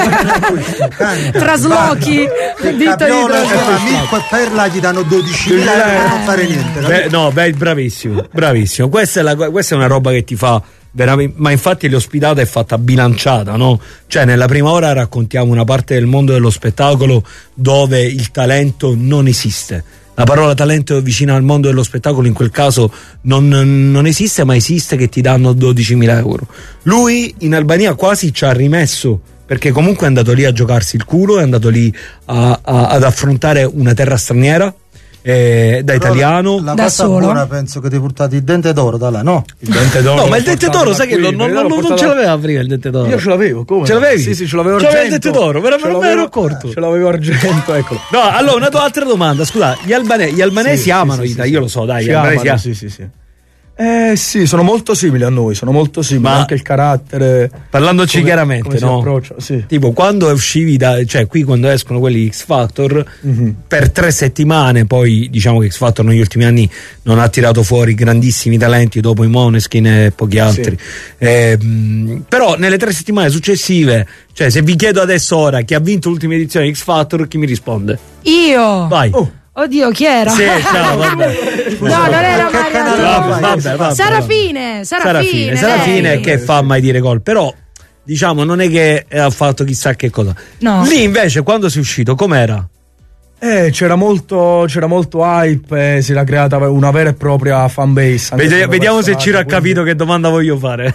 Traslochi, dito di traslochi. Per la gli danno dodicimila euro per non fare niente. Beh, no, beh, bravissimo, bravissimo. Questa è, la, questa è una roba che ti fa veramente, ma infatti l'ospitata è fatta bilanciata, no? Cioè nella prima ora raccontiamo una parte del mondo dello spettacolo dove il talento non esiste. La parola talento vicino al mondo dello spettacolo in quel caso non, non esiste, ma esiste che ti danno dodicimila euro. Lui in Albania quasi ci ha rimesso, perché comunque è andato lì a giocarsi il culo, è andato lì a, a, ad affrontare una terra straniera. Eh, da Però italiano la da cosa solo buona penso che ti hai portato il dente d'oro da là, no? Il dente d'oro. No, ma il dente d'oro sai che non, non, non, non ce l'aveva prima il dente d'oro. Io ce l'avevo, come? Ce l'avevi? Sì, sì, ce l'avevo C'aveva argento. il dente d'oro, veramente non me ne ero l'avevo- accorto. Ce l'avevo argento, eccolo. No, allora una tua altra domanda, scusa, gli, albane- gli albanesi Sì, amano sì, gli sì, italiani, sì. io lo so, dai, Ci gli albanesi amano, am- sì, sì, sì. Eh sì, sono molto simili a noi, sono molto simili, Ma- anche il carattere. Parlandoci come- chiaramente, come si no? approccia, sì. Tipo quando uscivi da, cioè qui quando escono quelli X Factor Mhm. per tre settimane, poi diciamo che X Factor negli ultimi anni non ha tirato fuori grandissimi talenti dopo i Måneskin e pochi altri. Eh, mh, però nelle tre settimane successive, cioè se vi chiedo adesso ora chi ha vinto l'ultima edizione di X Factor, chi mi risponde? Io. Vai. Oddio, chi era? Sì, ciao, vabbè. No, non era Maria. Vabbè, vabbè, vabbè. Sarà fine, sarà, Sarà fine. fine, sarà dai. fine che fa mai dire gol, però diciamo non è che ha fatto chissà che cosa. No. Lì invece quando sei uscito com'era? Eh, c'era molto, c'era molto hype, eh, si era creata una vera e propria fanbase. anche Vedi- come vediamo se personaggio, Ciro ha quindi- capito che domanda voglio fare.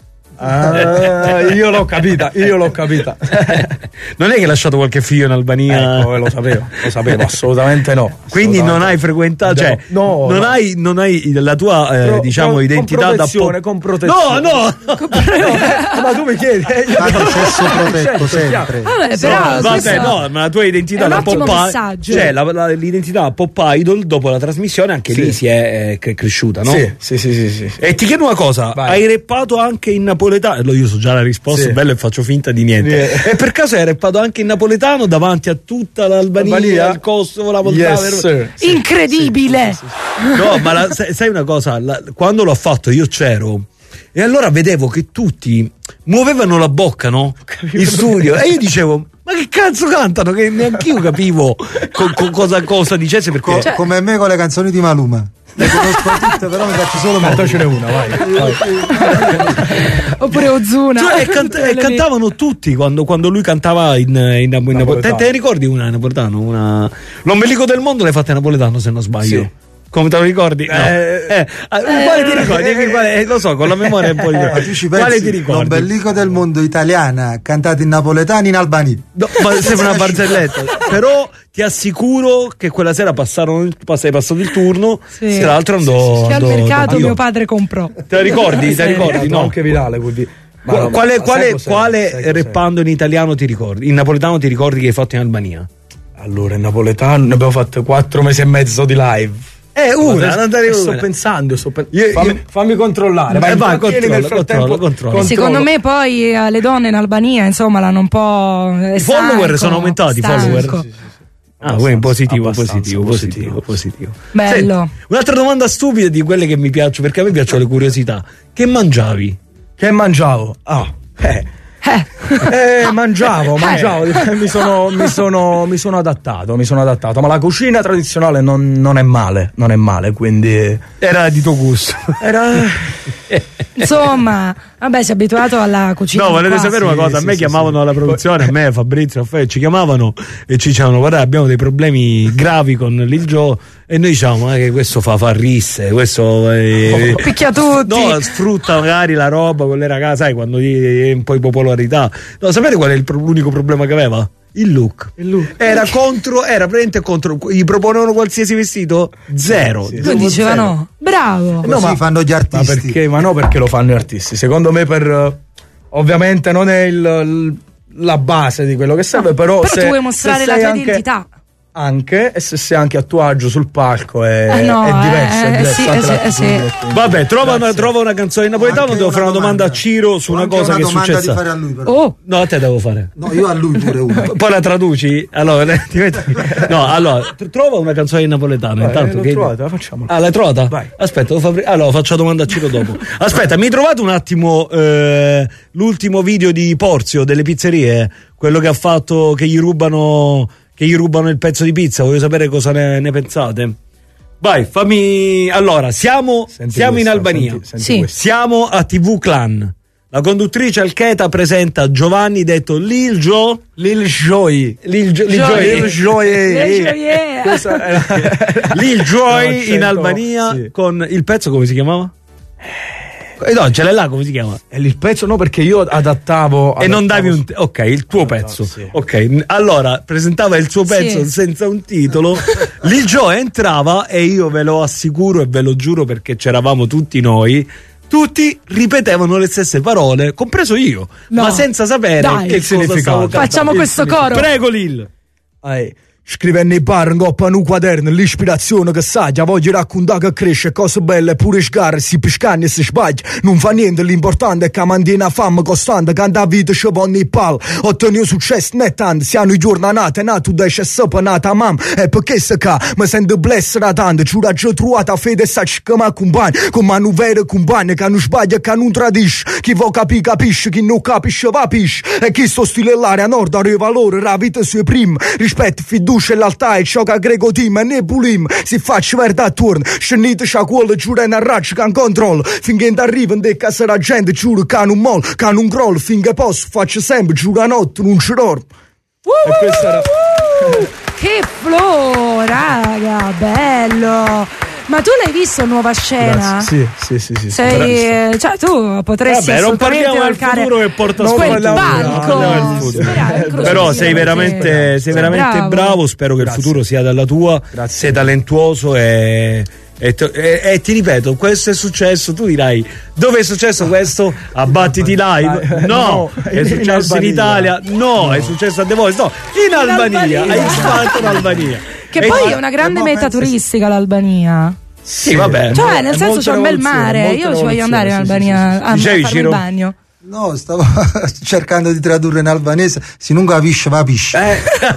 Ah, io l'ho capita, io l'ho capita. Non è che hai lasciato qualche figlio in Albania? Ecco, lo sapevo, lo sapevo, assolutamente no. Quindi non hai Assolutamente. frequentato, cioè No, non, no. Hai, non hai la tua eh, Pro- diciamo pro- identità con da protezione, po- con protezione. No, no. Ma tu mi chiedi? Eh, io- Ma processo protetto Certo, sempre. Vabbè, però Vabbè, questo- no, ma la tua identità è un da ottimo pop messaggio. cioè la, la- l'identità pop idol dopo la trasmissione anche Sì. lì si è eh, cre- cresciuta, no? Sì, sì, sì, sì, sì. E ti chiedo una cosa, Vai. hai rappato anche in napoletano? Lo io so già la risposta, Sì. bello e faccio finta di niente. Niente. E per caso hai rappato anche in napoletano davanti a tutta l'Albania, Albania? il Kosovo, la Moldavia? Yes, sir. Incredibile. No, ma la- sai, sai una cosa, La- quando l'ho fatto io c'ero e allora vedevo che tutti muovevano la bocca, no? In studio e io dicevo ma che cazzo cantano? Che neanche io capivo co- co- cosa, cosa dicesse perché Co- come me con le canzoni di Maluma. Le conosco tutte, però mi faccio solo Cantacene una, vai. vai. Oppure Ozuna. Cioè, e, cant- e cantavano tutti quando, quando lui cantava in, in, in, in napoletano. Te, te ricordi una in napoletano? Una... L'ombelico del mondo l'hai fatta in napoletano se non sbaglio. Sì. Come te lo ricordi? No. Eh, Eh, ah, quale ti ricordi? Dimmi quale- eh, lo so, con la memoria è un po' di Ma tu ci quale pensi? ti ricordi? L'ombelico del mondo italiana cantato in napoletano in albanese. No, ma sembra una barzelletta. Però ti assicuro che quella sera passarono, pass- hai passato il turno. Sì. Tra l'altro andò. Che al andò- mercato io- mio padre comprò. Te la ricordi? Te la Sì. ricordi? No. Anche virale, quindi. Ma Qua- no, ma- quale ma quale, sai cos'è? quale Sai cos'è? rappando in italiano ti ricordi? In napoletano ti ricordi che hai fatto in Albania? Allora, in napoletano ne abbiamo fatto quattro mesi e mezzo di live. Eh, una, Adesso- non te ne sto una. pensando, sto pen- Io- fammi, io- fammi controllare. Eh, vai, intrattieni controlla, nel frattempo- controlla, controlla. controllo. Secondo me poi eh, le donne in Albania, insomma, l'hanno un po'. I follower sono aumentati, i follower. stanco. Sì, sì, sì. Ah, quindi positivo, abbastanza positivo, positivo, positivo. positivo. Bello. Senti, un'altra domanda stupida di quelle che mi piacciono, perché a me piacciono le curiosità. Che mangiavi? Che mangiavo? Ah, eh. Eh, mangiavo, mangiavo, mi sono, mi, sono, mi sono adattato, mi sono adattato, ma la cucina tradizionale non, non è male, non è male, quindi Era di tuo gusto. era... Insomma, vabbè, si è abituato alla cucina. No, di volete qua. sapere una Sì, cosa? A sì, me sì, chiamavano sì. alla produzione, a me, Fabrizio, Raffaele, ci chiamavano e ci dicevano: guarda, abbiamo dei problemi gravi con Lil Joe. E noi diciamo eh, che questo fa fa risse, questo eh, Picchia tutti. no, sfrutta magari la roba con le ragazze, sai, quando gli- è un po' di popolarità. No, sapete qual è il pro- l'unico problema che aveva? Il look. Il look. Era contro, era praticamente contro, gli proponevano qualsiasi vestito, zero. Sì, sì. Lui diceva no, bravo. Così ma- fanno gli Ma artisti. perché? Ma no, perché lo fanno gli artisti. Secondo me, per eh, ovviamente non è il, il- la base di quello che serve, però. Però se, tu vuoi mostrare se la sei tua anche- identità. Anche, e se sei anche a tuo agio sul palco è, Eh no, è diverso. eh, è diverso sì, anche eh sì, l'attitudine, eh sì. quindi- Vabbè, trova una, Grazie. trova una canzone in napoletano, Anche devo una fare una domanda a domanda. Ciro su Ho una anche cosa una che è domanda successa. di fare a lui, però. Oh, No, a te devo fare. No, io a lui pure una. Poi la traduci? Allora, ti metti- no, allora, t- trova una canzone in napoletano. Vai, intanto l'ho che... trovata, la facciamo. Ah, l'hai trovata? Vai. Aspetta, lo fa pri- allora faccio la domanda a Ciro dopo. Aspetta, mi trovate un attimo eh, l'ultimo video di Porzio delle pizzerie? Quello che ha fatto che gli rubano che gli rubano il pezzo di pizza. Voglio sapere cosa ne, ne pensate. Vai, fammi. Allora, siamo, Senti siamo in questa, Albania. senti- senti Sì. questa. Siamo a T V Clan. La conduttrice Alcheta presenta Giovanni detto Lil Joe. Lil Joy. Lil, Gio- Lil Joy. Joy. Lil Joy. Lil Joy, yeah. Questa è- Lil Joy No, in sento- Albania sì. con il pezzo come si chiamava? Eh, no, ce l'hai là come si chiama? E il pezzo no, perché io adattavo. E non davi adattavo un te- ok, il tuo pezzo. sì. Ok, allora presentava il suo pezzo Sì. senza un titolo. Lil Joe entrava e io ve lo assicuro e ve lo giuro perché c'eravamo tutti noi. Tutti ripetevano le stesse parole, compreso io, No. ma senza sapere Dai. che significato stavo cantando. Facciamo questo coro. Prego Lil. Eh, scrive nei bar in coppa un quaderno l'ispirazione che saggia, voglio raccontare che cresce cose belle pure sgarre, si piscani e si sbaglia, non fa niente, l'importante è che mantiene fame costante, che a vita ci vanno i pal, ottenere successo nettante, siano i giornate nato da c'è nata mam, e perché se ca, mi sento blessera tanto, ci ho già trovato fede e sacci che mi accompagna, come hanno vere compagne, che non sbaglia e che non tradisce, chi vuole capire capisce, chi non capisce va pisce, e chi sto stile l'area nord arriva valore, la vita sui primi, rispetto, fiducia e l'altà e ciò che greco team e ne pulim si faccia verda attorno scenite sciacuola giura in arraccio che controllo finché non arriva in de casa la gente giuro che non moll che non crollo finché posso faccio sempre giura notte non ci dormo e questa era Che flow, raga, bello. Ma tu l'hai visto Nuova Scena? Grazie. Sì, sì, sì, sì, sì. Sei, cioè tu potresti Vabbè, non assolutamente parliamo del valcare futuro che porta quel sfortuna. palco. Parliamo del futuro. Speriamo, incrociamo Però i sei denti. veramente, sei veramente bravo. bravo. Spero che Grazie. il futuro sia dalla tua. Grazie. Sei talentuoso e, e, e- e ti ripeto, questo è successo. Tu dirai dove è successo questo? A Battiti Live? No, No, è in successo in, Albania. Italia? No, è successo a The Voice? No, in, Albania. Albania. Hai fatto in Albania. Che E- poi è una grande mo meta penso- turistica l'Albania. Sì, vabbè. Cioè, è nel senso molta c'è un bel rivoluzione, mare. molta Io ci voglio rivoluzione, andare in sì, sì, Albania sì, sì. a, a Dicevi, farmi il Ciro? bagno. No, stavo cercando di tradurre in albanese. Si non capisce, va pisce. Eh.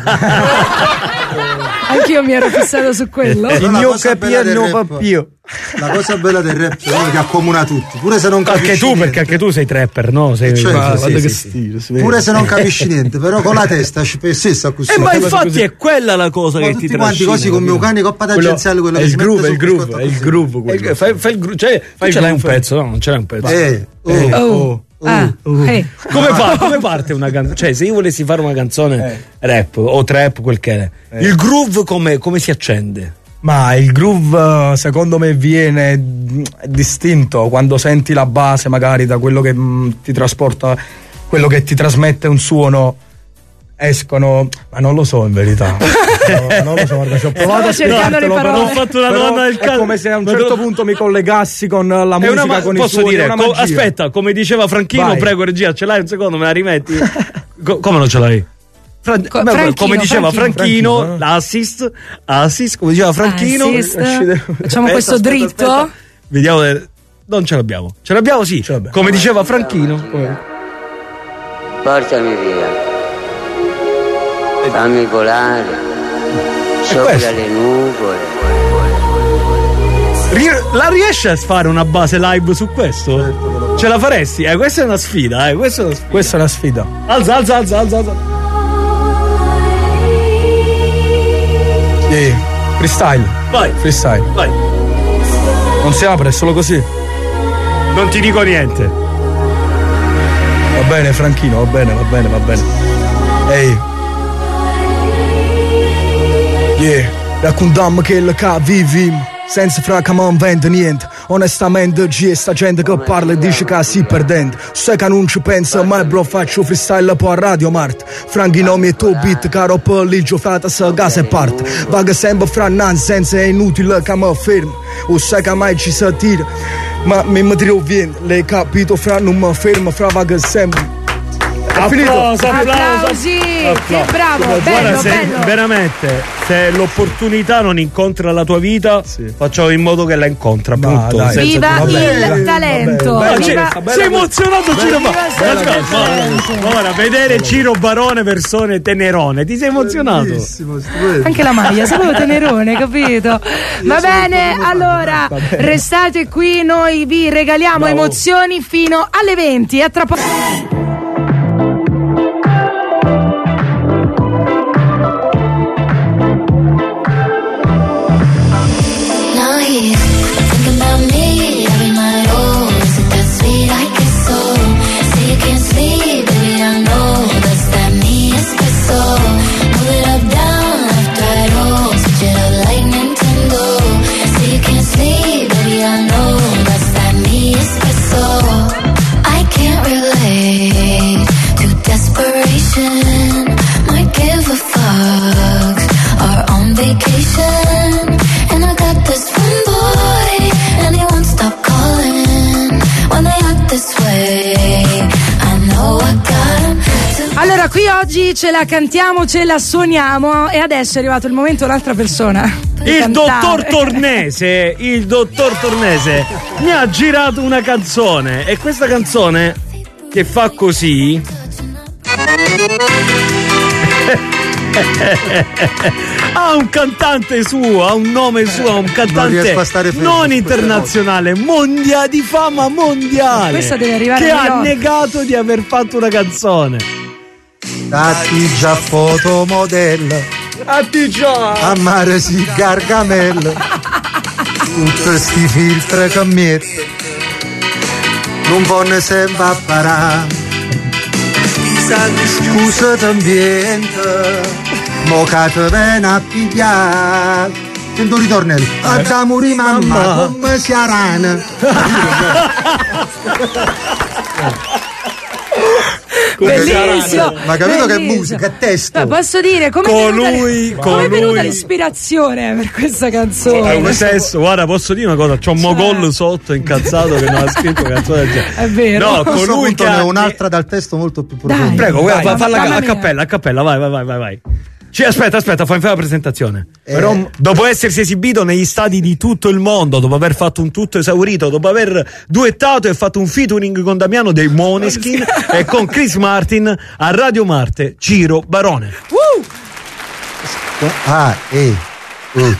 Anch'io mi ero fissato su quello. Però il la mio cosa bella del capire non rap- va più. La cosa bella del rap è che accomuna tutti, pure se non capisci Anche tu, niente. perché anche tu sei trapper, no? Sei, Cioè, Ah, sì, guarda sì, che sì. stile. si Pure vede. se non capisci niente, però con la testa ci pensi sta così. Eh, ma infatti è quella la cosa Ma che tutti ti quanti trascina, così con mio capito? cane coppa Quello- tangenziale quello è che il si groove, mette è il sul groove, biscotto è il così. groove quello. Eh, Fai, fai il groove, cioè, tu ce l'hai un pezzo, no? Non ce l'hai un pezzo. Eh, oh, Eh. Oh. Ah, eh. Come, fa- come parte una canzone? Cioè, se io volessi fare una canzone rap o trap, quel che è, il groove come, come si accende? Ma il groove eh, secondo me viene mm, distinto quando senti la base magari da quello che mm, ti trasporta, quello che ti trasmette un suono, escono, ma non lo so in verità. No, non lo so, guarda, ci ho provato a cercando le spiegartelo, parole. però, Ho fatto una però domanda del è cazzo. come se a un Ma certo tu- punto mi collegassi con la È musica, una ma- con i posso suoni, dire, è una co- magia. aspetta, come diceva Franchino, Vai. prego regia, ce l'hai un secondo, me la rimetti? Co- come non ce l'hai? Fran- Co- beh, Franchino, come diceva Franchino. Franchino, Franchino, no? l'assist, assist, come diceva Franchino. Assist. Facciamo Aspetta, questo aspetta, dritto. aspetta. Vediamo. se- Non ce l'abbiamo. Ce l'abbiamo, sì. Ce l'abbiamo. Come diceva Franchino. Portami via. Fammi volare. Sopra questo. le nuvole. Ri- la riesci a fare una base live su questo? Ce la faresti? Eh, questa è una sfida, eh. Questa è una sfida. Questa è una sfida. Alza, alza, alza, alza, alza. Yeah. Freestyle. Vai, Freestyle. vai. Non si apre, è solo così. Non ti dico niente. Va bene, Franchino, va bene, va bene, va bene. Ehi. Yeah, raccontammo che il che vivim. Senza fra che non vende niente. Onestamente, c'è sta gente che parla e dice che si perdente. Sai che non ci pensa mai, bro, faccio freestyle poi a Radio Mart. Franchi nomi e tuo beat, caro per lì giocata se gas e parte. Vaga sempre fra nonsense, è inutile che mi fermi. O sai che mai ci si tira. Ma mi mi trovo bene, l'hai capito, fra non mi fermo, fra vaga sempre. È finito. Applauso, applauso. Applausi, che bravo, bello, Guarda, se bello. veramente se l'opportunità non incontra la tua vita, Sì. facciamo in modo che la incontra. Ma Punto. dai. Senza- Viva Vabbè, il vabbè, talento. vabbè, Ma Viva- Ciro, sei emozionato Ciro Viva Barone. sempre il talento. Ora vedere Ciro Barone persone tenerone, ti sei emozionato? Bellissimo, stupendo. Anche la maglia, solo tenerone, capito? Va bene, allora restate qui, noi vi regaliamo emozioni fino alle venti. A tra poco. Qui oggi ce la cantiamo, ce la suoniamo e adesso è arrivato il momento un'altra persona. Il dottor Tornese, il dottor Tornese mi ha girato una canzone e questa canzone che fa così ha un cantante suo, ha un nome suo, ha un cantante non, non internazionale, mondiale, di fama mondiale. Questa deve arrivare che a New ha York. negato di aver fatto una canzone. Datti già fotomodella, Datti già a mare si gargamella, tutti sti filtri che metto, non vanno sempre a parare. Scusa d'ambiente, mo che te viene a pigliare. Sento ritornello, a da morì mamma come si arana. Bellissimo, Ma capito che è bellissimo. musica, è testo. Ma posso dire come è Colui- venuta, come è venuta colui- l'ispirazione per questa canzone? Eh, sesso, guarda, posso dire una cosa? C'ho un mogol sotto incazzato che non ha scritto canzone del genere. È vero. No, A questo colui punto che ne ha ho un'altra dal testo molto più profonda. Dai. Prego, guarda, Vai, falla mamma a mia. cappella, a cappella, vai, vai, vai, vai, vai. Sì, aspetta, aspetta, fammi fare la presentazione. Eh. Però, dopo essersi esibito negli stadi di tutto il mondo, dopo aver fatto un tutto esaurito, dopo aver duettato e fatto un featuring con Damiano dei Måneskin e con Chris Martin a Radio Marte, Ciro Barone. Ah, eh. uh.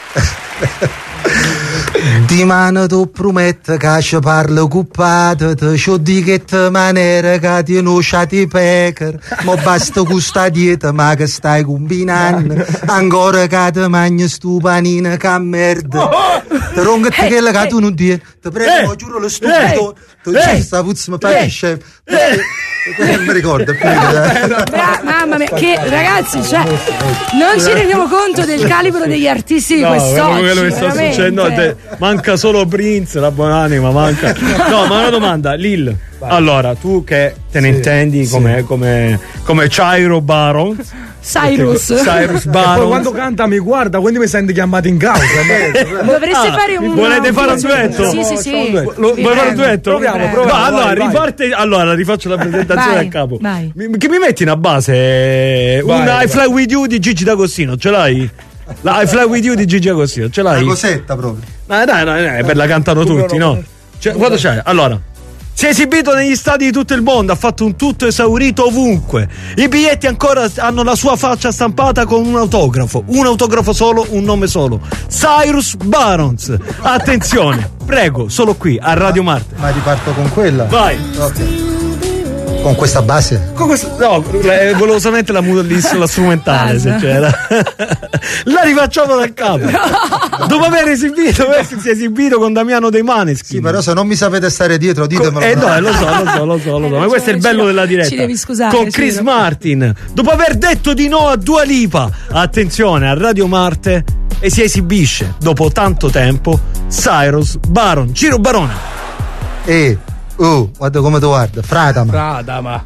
Di mano tu promette che ci parlo cuppate, te c'ho di che te maniera che ti nosciati pecker, ma basta questa dieta ma che stai combinando, ancora che te mangi stu panino che merda, te ronca te che che tu non ti, te prego, ma giuro lo stupido, tu c'è sta puzza ma fai chef, non mi ricordo, è finita. Bra- mamma mia, che ragazzi, cioè, non ci rendiamo conto del calibro degli artisti di No, quest'oggi. quello che sta veramente. succedendo, te- manca solo Prince, la buonanima, manca. No, ma una domanda, Lil. Allora, tu che te ne Sì, intendi come, sì. come, come Ciro Baron, Cyrus. Cyrus Poi Baron. quando canta mi guarda, quindi mi senti chiamato in causa. Dovreste Ah, fare un volete fare un duetto? Sì, sì, sì. Lo- Vi vuoi fare un prego, duetto? vi Proviamo, prego. proviamo. No, allora, vai, vai. riparte, allora rifaccio la presentazione Vai, a capo. vai. Mi- Che mi metti una base? Vai, un vai. I Fly With You di Gigi D'Agostino, ce l'hai? La I Fly With You di Gigi D'Agostino, ce l'hai? Una cosetta proprio. Ma dai, dai, dai, per la cantano tutti, no? Cioè, quando c'è? Allora. Si è esibito negli stadi di tutto il mondo, ha fatto un tutto esaurito ovunque. I biglietti ancora hanno la sua faccia stampata con un autografo. Un autografo solo, un nome solo. Cyrus Barons. Attenzione, prego, solo qui a Radio Marte. Ma riparto con quella? Vai. Ok. Con questa base? Con questo, no, eh, volevo solamente la, mu- la strumentale, se c'era. La rifacciamo da capo. Dopo aver esibito, si è esibito con Damiano dei Måneskin. Sì, però se non mi sapete stare dietro, ditemelo. Eh no, eh, lo so, lo so, lo so, lo so. Ma questo è il bello della diretta. Ci devi scusare, Con Chris Ciro. Martin, dopo aver detto di no a Dua Lipa, attenzione, a Radio Marte e si esibisce dopo tanto tempo Cyrus Baron, Ciro Barone. Eh, oh, guarda come tu guarda, fratama. Frada, ma.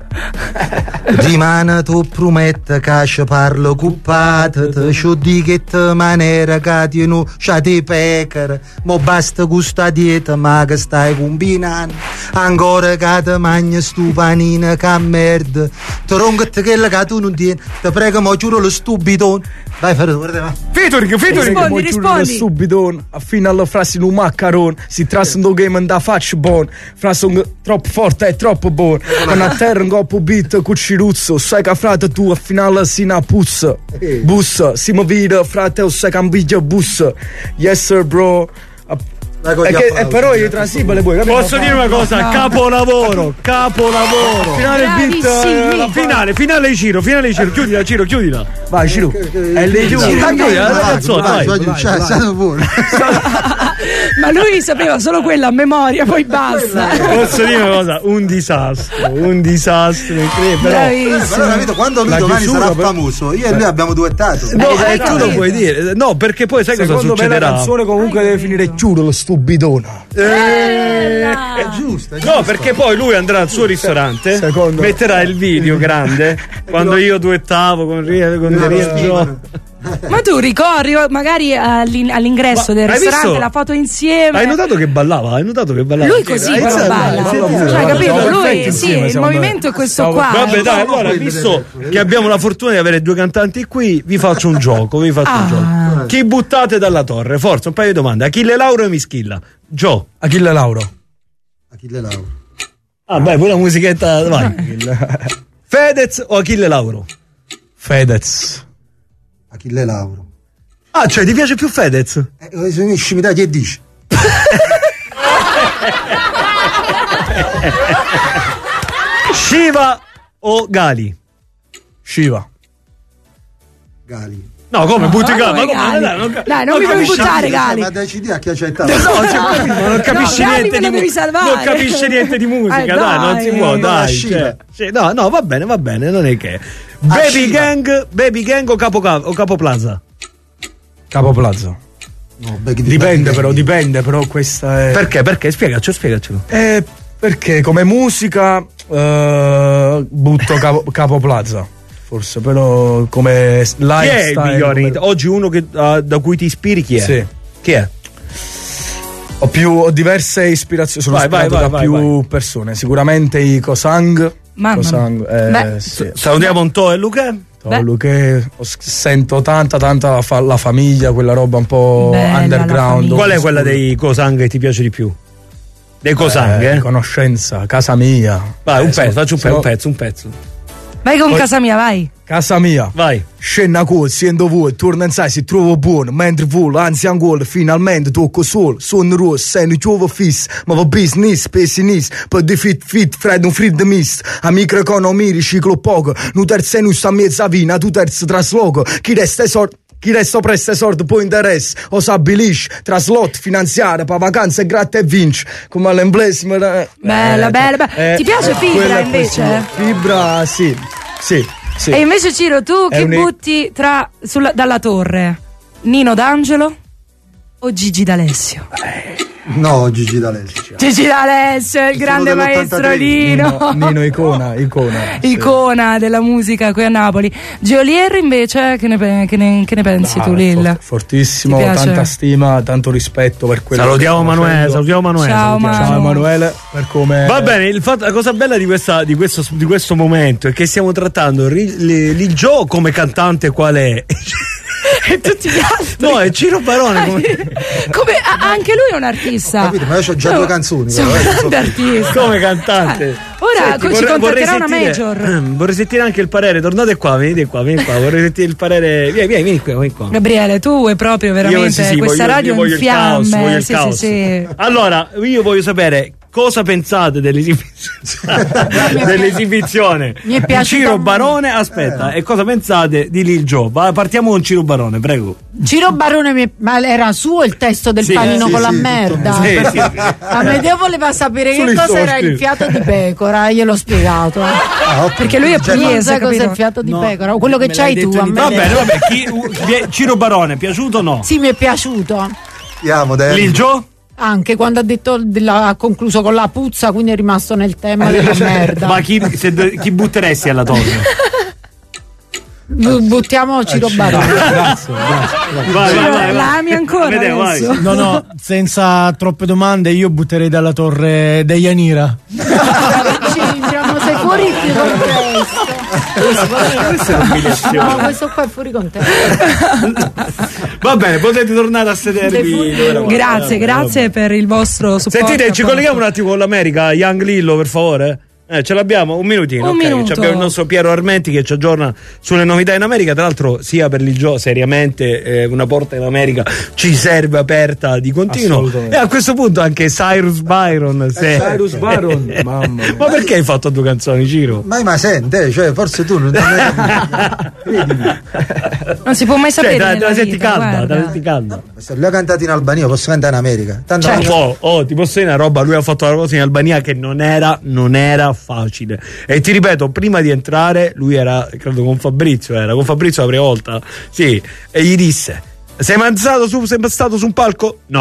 Rimane tu promette che ci parlo cuppate, te c'ho di che te maniera che ti non c'hai pecker, ma basta questa dieta ma che stai combinando, ancora che te mangi stu panino che merda, te ronca quella che tu non tieni, te prego ma giuro lo stupidone, vai fare tu, guarda va. Featuring, featuring. Rispondi, rispondi. Subito, a fine alla frase un maccaron, si trasse un game da faccia buon, frase un troppo forte e troppo buono, con a terra un coppo beat con ciruzzo, sai che frate tu a finale si na puzza, bussa, si mi vede frate sai che ambiglia bussa, yes sir bro. Dai, con E gli che, applausi. e però i transibile poi capito? Posso dire una cosa? Capolavoro, capolavoro. Finale il beat, Bravissimi. eh, la Finale, finale di Ciro, finale di Ciro, chiudila, Ciro, chiudila. vai Ciro. E le chiudi. Dai, chiudila, la canzone, Vai, vai. vai, cioè, siamo pure. Ma lui sapeva solo quella a memoria, poi basta. Posso dire una cosa? Un disastro, un disastro, incredibile, però. Eh, Bravissimo. però capito, quando lui La domani chiusura, sarà per- famoso, io e lui abbiamo duettato. No, Eh, eh, tu lo capito. puoi dire. No, perché poi sai cosa Secondo me la succederà? canzone comunque deve finire chiudo lo stupidona. È giusto, è No, giusto. perché poi lui andrà al suo ristorante, Secondo me. metterà il video grande quando io duettavo con Ria con No, Ria no, Gio. no. Ma tu ricorri magari all'in- all'ingresso Ma del hai ristorante visto? la foto insieme. Hai notato che ballava? Hai notato che ballava? Lui così Hai però iniziato- balla. Sì, Cioè, sì, capito? siamo Lui perfetti sì, insieme, il siamo movimento è questo Stavo- qua. Vabbè, dai, allora, visto che abbiamo la fortuna di avere due cantanti qui, vi faccio un gioco, vi faccio Ah. un gioco. Chi buttate dalla torre? Forza, un paio di domande. Achille Lauro e Mischilla. Gio. Achille Lauro. Achille Lauro. Ah, beh, poi la musichetta, vai. Fedez o Achille Lauro? Fedez. Achille Lauro. Ah, cioè ti piace più Fedez? Eh, sono in scimità che dici? Shiva o Gali? Shiva. Gali. No, come butti Ah, Gali? Ma come come? Gali? Dai, non, Dai, non mi puoi capisci- buttare, Gali. Ma decidi a chi accettare. No, cioè, ma non capisci No, Gali niente me di lo devi musica. salvare. Non capisce niente di musica, Eh, dai, non si dai. può, No, dai. Shiva. Cioè, sì, no, no, va bene, va bene, non è che. Baby Shiva. Gang, Baby Gang o Capo, o Capo Plaza? Capo Plaza. No, beh, Dipende però, dipende però questa è... Perché? Perché? Spiegacelo, spiegacelo. Eh, perché come musica eh, butto capo, Capo Plaza. Forse, però come Chi è il lifestyle, migliore? come- Oggi uno che, ah, da cui ti ispiri chi è? Sì. Chi è? Ho più ho diverse ispirazioni, sono Vai, vai, ispirato vai, da vai, più persone. Sicuramente i Cosang. Mamma Cosang, mia. eh, Beh. sì. Salutiamo un to' e Luca. Beh. Luque, ho- sento tanta tanta la, fa- la famiglia, quella roba un po' Bella la underground. famiglia. Qual è quella dei Cosang che ti piace di più? Dei Cosang, Eh, eh? conoscenza, casa mia. Vai, un Eh, pezzo, sono- faccio un, pe- sono- un pezzo, un pezzo. Vai con Poi- casa mia, vai. Casa mia. Vai. Scena col, sento voi, torna in sé, si trova buono, mentre volo, anzi ancora, finalmente tocco solo, sono rosso, sei un giovane fiss, ma va business, pessinist, per di fit fit, freddo un freddo mist, a microeconomia riciclo poco, nu terzo non sta a mezza vina, tu terzo trasloco, chi resta è sordo. Chi resta presta soldi poi interesse o stabilisce tra slot finanziaria per vacanze gratta e vince come all'emblema eh, Bella, bella, bella. Ti piace Fibra, quella è invece? questa. Fibra sì sì sì. E invece Ciro, tu È chi un- butti tra, sulla- dalla torre? Nino D'Angelo o Gigi D'Alessio? No, Gigi D'Alessio. Gigi D'Alessio, il grande maestro dell'ottantatré. Nino. Nino, Nino icona icona sì. Icona della musica qui a Napoli. Geolier invece, che ne, pe- che ne- che ne pensi Ah, tu, Lil? for- fortissimo, Ti piace? tanta stima, tanto rispetto per quello Salutiamo che sta Emanuele, facendo. salutiamo Emanuele. Ciao, salutiamo. Manu. Ciao Emanuele per come Va bene, il fatto- la cosa bella di, questa, di, questo, di questo momento è che stiamo trattando Ri- li- Lil Gio come cantante qual è? E tutti gli altri. No, è Ciro Barone. Come, Come- a- anche lui è un artista. Capito? Ma io ho già No, due canzoni. sei un però, eh, grande artista. come cantante. Eh, ora Senti, ci vorrei- contatterà vorrei una sentire- major. ehm, Vorrei sentire anche il parere. Tornate qua, venite qua, vieni qua. Vorrei sentire il parere. Vieni, vieni, vieni qua, vieni qua. Gabriele, tu vuoi proprio veramente Io, sì, sì, questa voglio- radio io voglio in il caos, fiamme. voglio il sì, caos. sì, sì. Allora, io voglio sapere cosa pensate dell'esibizione dell'esibizione Mi è di piaciuto Ciro molto. Barone. Aspetta, e cosa pensate di Lil Gio? Va, partiamo con Ciro Barone, prego. Ciro Barone, mi- ma era suo il testo del Sì, panino sì, con la sì, merda? Sì, sì, sì. Amedeo voleva sapere che Solo il cosa era software. il fiato di pecora, gliel'ho spiegato. Ah, ok. Perché lui è Cioè, Tu non pugliese, sai cos'è capito? il fiato di No, pecora, quello che me c'hai l'hai tu. detto in Amedeo. Va bene, vabbè, chi, uh, Ciro Barone, piaciuto o no? Sì, mi è piaciuto. Ti amo, Danny. Lil Gio? Anche quando ha detto della- ha concluso con la puzza, quindi è rimasto nel tema della merda. Ma chi, se do- chi butteresti alla torre? Bu- Buttiamo Ciro Barone. grazie grazie Vai, vai, Ciro, vai, vai. la ami ancora Amedeo, vai. adesso? No, no, senza troppe domande io butterei dalla torre dei Yanira. Ci entriamo, sei fuori di contesto. No, questo qua è fuori contesto. Va bene, potete tornare a sedervi. dove eravate. Grazie, grazie per il vostro supporto. Sentite, ci colleghiamo un attimo con l'America, Young Lillo, per favore. Eh, ce l'abbiamo? Un minutino, Un ok. minuto. Ci abbiamo il nostro Piero Armenti che ci aggiorna sulle novità in America. Tra l'altro, sia per il gioco, seriamente, eh, una porta in America ci serve aperta di continuo. Assolutamente. E a questo punto anche Cyrus Byron. se- Cyrus Byron, mamma mia. Ma perché hai fatto due canzoni, Ciro? Ma, ma sente, cioè, forse tu non Credimi. Non si può mai Cioè, sapere. te la- te la nella senti vita, calda, te guarda. la senti calda. Se lui ha cantato in Albania, posso cantare in America. Tanto Certo. Oh, oh, ti posso dire una roba, lui ha fatto una cosa in Albania che non era, non era facile. E ti ripeto, prima di entrare, lui era, credo con Fabrizio, era con Fabrizio la prima volta, sì, e gli disse: sei mai stato su, sei mai stato su un palco? No.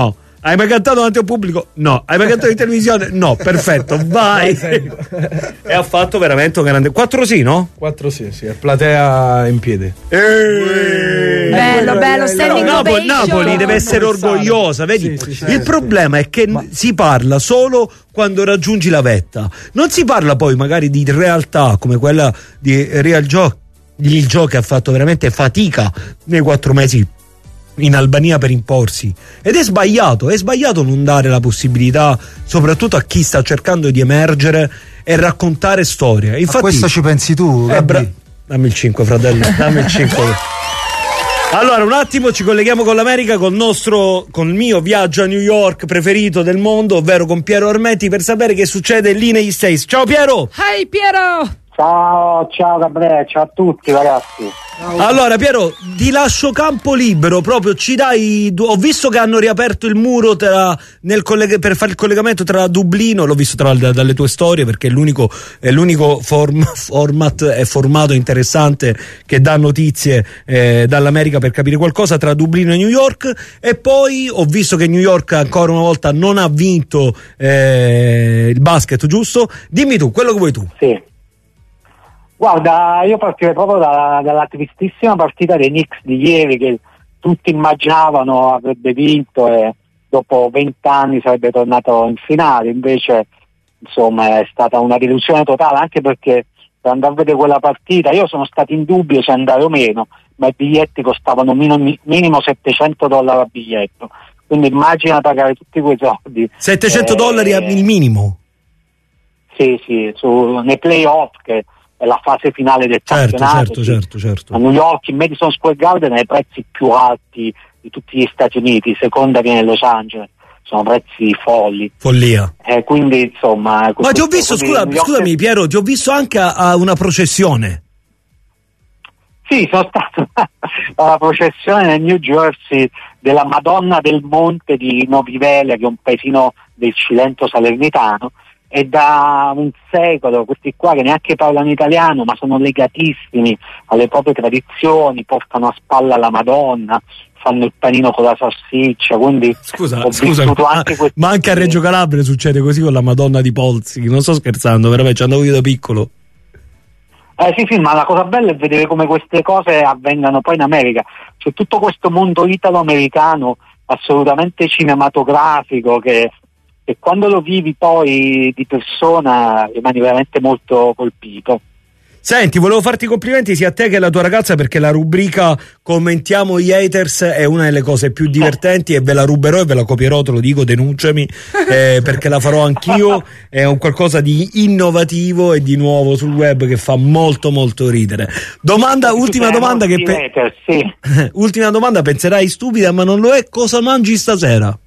Hai mai cantato davanti a un pubblico? No. Hai mai cantato in televisione? No. Perfetto, vai. E ha fatto veramente un grande. Quattro sì, no? Quattro sì, sì. Platea in piedi. Eeeh. Bello, bello, standing no, Napoli, ovation. Napoli deve essere orgogliosa, vedi? Sì, sì, sì, il sì, problema è che Ma... si parla solo quando raggiungi la vetta. Non si parla poi magari di realtà come quella di Real Joe, il Joe che ha fatto veramente fatica nei quattro mesi in Albania per imporsi, ed è sbagliato, è sbagliato non dare la possibilità soprattutto a chi sta cercando di emergere e raccontare storie. Infatti, a questo ci pensi tu, eh, bra- dammi il cinque, fratello, dammi il cinque. Allora, un attimo ci colleghiamo con l'America, col nostro, con il mio viaggio a New York preferito del mondo, ovvero con Piero Armenti, per sapere che succede lì negli States. Ciao Piero! Hey Piero! Ciao, ciao Gabriele, ciao a tutti ragazzi. Allora Piero, ti lascio campo libero, proprio ci dai. Ho visto che hanno riaperto il muro tra, nel collega, per fare il collegamento tra Dublino, l'ho visto tra dalle tue storie perché è l'unico, è l'unico form, format e formato interessante che dà notizie eh, dall'America per capire qualcosa, tra Dublino e New York. E poi ho visto che New York ancora una volta non ha vinto eh, il basket, giusto? Dimmi tu, quello che vuoi tu. Sì. Guarda, io partirei proprio da, dalla tristissima partita dei Knicks di ieri, che tutti immaginavano avrebbe vinto e dopo vent'anni sarebbe tornato in finale. Invece insomma è stata una delusione totale, anche perché per andare a vedere quella partita io sono stato in dubbio se andare o meno, ma i biglietti costavano minimo, minimo settecento dollari a biglietto, quindi immagina pagare tutti quei soldi. settecento dollari eh, il minimo? Sì, sì, su, nei playoff, che è la fase finale del certo, campionato. Certo, certo, certo. A New York, in Madison Square Garden, ai prezzi più alti di tutti gli Stati Uniti, seconda viene Los Angeles, sono prezzi folli. Follia. Eh, quindi insomma. Ma ti ho visto, scusa, scusami York... Piero, ti ho visto anche a, a una processione. Sì, sono stato alla processione nel New Jersey della Madonna del Monte di Novivele, che è un paesino del Cilento salernitano. E da un secolo questi qua che neanche parlano italiano ma sono legatissimi alle proprie tradizioni, portano a spalla la Madonna, fanno il panino con la salsiccia, quindi scusa, ho scusa anche ma, ma anche a Reggio Calabria succede così con la Madonna di Polsi, non sto scherzando, veramente ci andavo io da piccolo. Eh sì sì, ma la cosa bella è vedere come queste cose avvengano poi in America, c'è tutto questo mondo italo-americano assolutamente cinematografico che e quando lo vivi poi di persona rimani veramente molto colpito. Senti, volevo farti i complimenti sia a te che alla tua ragazza, perché la rubrica Commentiamo gli haters è una delle cose più divertenti e ve la ruberò e ve la copierò, te lo dico, denunciami, eh, perché la farò anch'io. È un qualcosa di innovativo e di nuovo sul web che fa molto molto ridere. Domanda, ultima domanda che pe- haters, sì. ultima domanda, penserai stupida ma non lo è, cosa mangi stasera?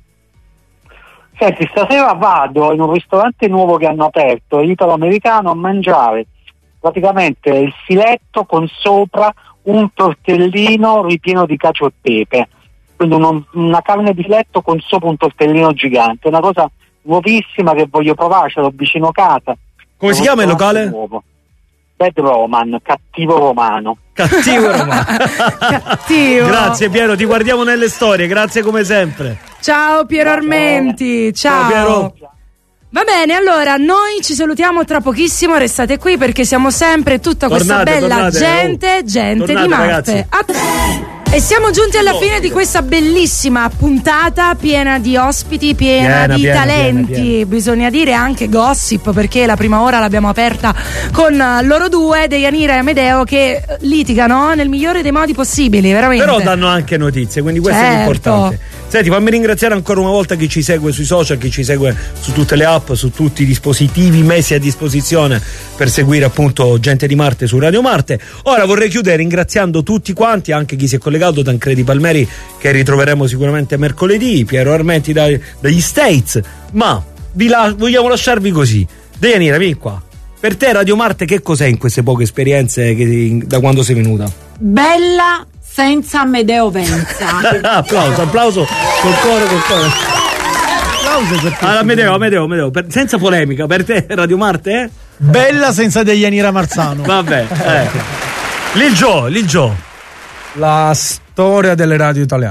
Senti, stasera vado in un ristorante nuovo che hanno aperto, italo-americano, a mangiare praticamente il filetto con sopra un tortellino ripieno di cacio e pepe, quindi uno, una carne di filetto con sopra un tortellino gigante, una cosa nuovissima che voglio provare, ce l'ho vicino casa. Come si chiama il locale? Nuovo. Bad Roman, cattivo romano. Cattivo romano. Cattivo. Grazie Piero, ti guardiamo nelle storie, grazie come sempre. Ciao Piero Armenti, ciao. Ciao Piero. Va bene, allora noi ci salutiamo tra pochissimo, restate qui perché siamo sempre tutta questa tornate, bella tornate, gente, oh. gente tornate, di Marte. A- e siamo giunti alla fine di questa bellissima puntata piena di ospiti, piena, piena di piena, talenti, piena, piena. Bisogna dire anche gossip, perché la prima ora l'abbiamo aperta con loro due, Deianira e Amedeo, che litigano nel migliore dei modi possibili, veramente. Però danno anche notizie, quindi questo certo. è l'importante. Senti, fammi ringraziare ancora una volta chi ci segue sui social, chi ci segue su tutte le app, su tutti i dispositivi messi a disposizione per seguire appunto Gente di Marte su Radio Marte. Ora vorrei chiudere ringraziando tutti quanti, anche chi si è collegato, Tancredi Palmeri che ritroveremo sicuramente mercoledì, Piero Armenti dai, dagli States, ma vi la, vogliamo lasciarvi così. Deianira, vieni qua. Per te Radio Marte che cos'è in queste poche esperienze che, da quando sei venuta? Bella senza Amedeo Venza. applauso, applauso col cuore, col cuore. Applauso per te. Allora, Amedeo, Amedeo, Amedeo, per, senza polemica, per te Radio Marte è? Eh? Bella senza Deianira Marzano. Vabbè, eh. Lil Joe, Lil Joe. La storia delle radio italiane.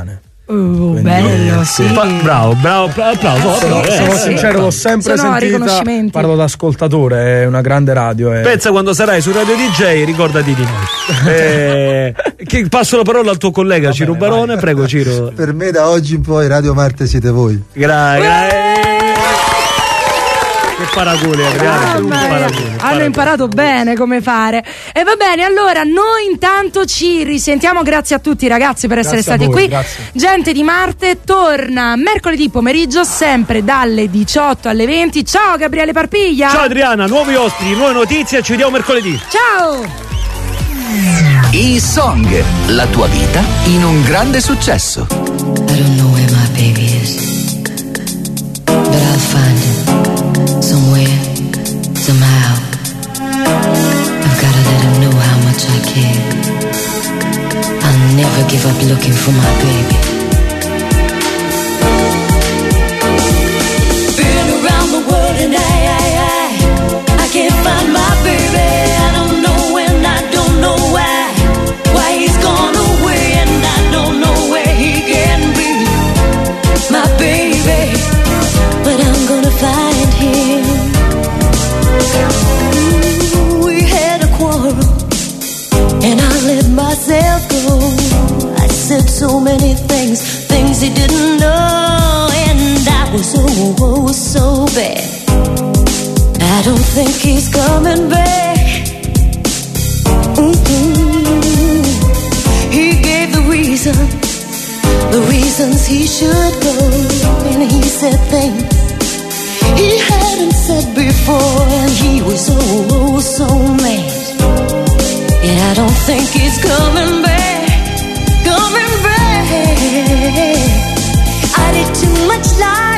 Oh, bello, sì. Fa- bravo, bravo, applauso. Sì, bravo, sì, eh, Sono sì. sincero, l'ho sempre Sono sentita. riconoscimenti. Parlo da ascoltatore, è una grande radio. È... Pensa quando sarai su Radio D J, ricordati di noi. eh, che passo la parola al tuo collega Ciro Barone, prego Ciro. Per me da oggi in poi Radio Marte siete voi. Grazie. Gra- che paragone, Adriano. Mamma mia, paragone, hanno paragone. imparato bene come fare. E va bene, allora noi intanto ci risentiamo. Grazie a tutti ragazzi per essere Grazie a stati voi, qui. grazie. Gente di Marte torna mercoledì pomeriggio sempre dalle diciotto alle venti. Ciao Gabriele Parpiglia. Ciao Adriana, nuovi ospiti, nuove notizie, ci vediamo mercoledì. Ciao. E-Song, la tua vita in un grande successo. I don't know where my baby is, but I'll find him somewhere, somehow. I've gotta let him know how much I care. I'll never give up looking for my baby. Been around the world and I, I, I, I can't find my baby. I don't know when, I don't know why, why he's gone away, and I don't know where he can be, my baby. But I'm gonna find him. Ooh, we had a quarrel, and I let myself go. I said so many things, things he didn't know, and I was oh, oh so bad. I don't think he's coming back. Mm-mm. He gave the reason, the reasons he should go, and he said things he hadn't said before, and he was oh, oh so mad. Yeah, I don't think he's coming back, coming back. I did too much lying.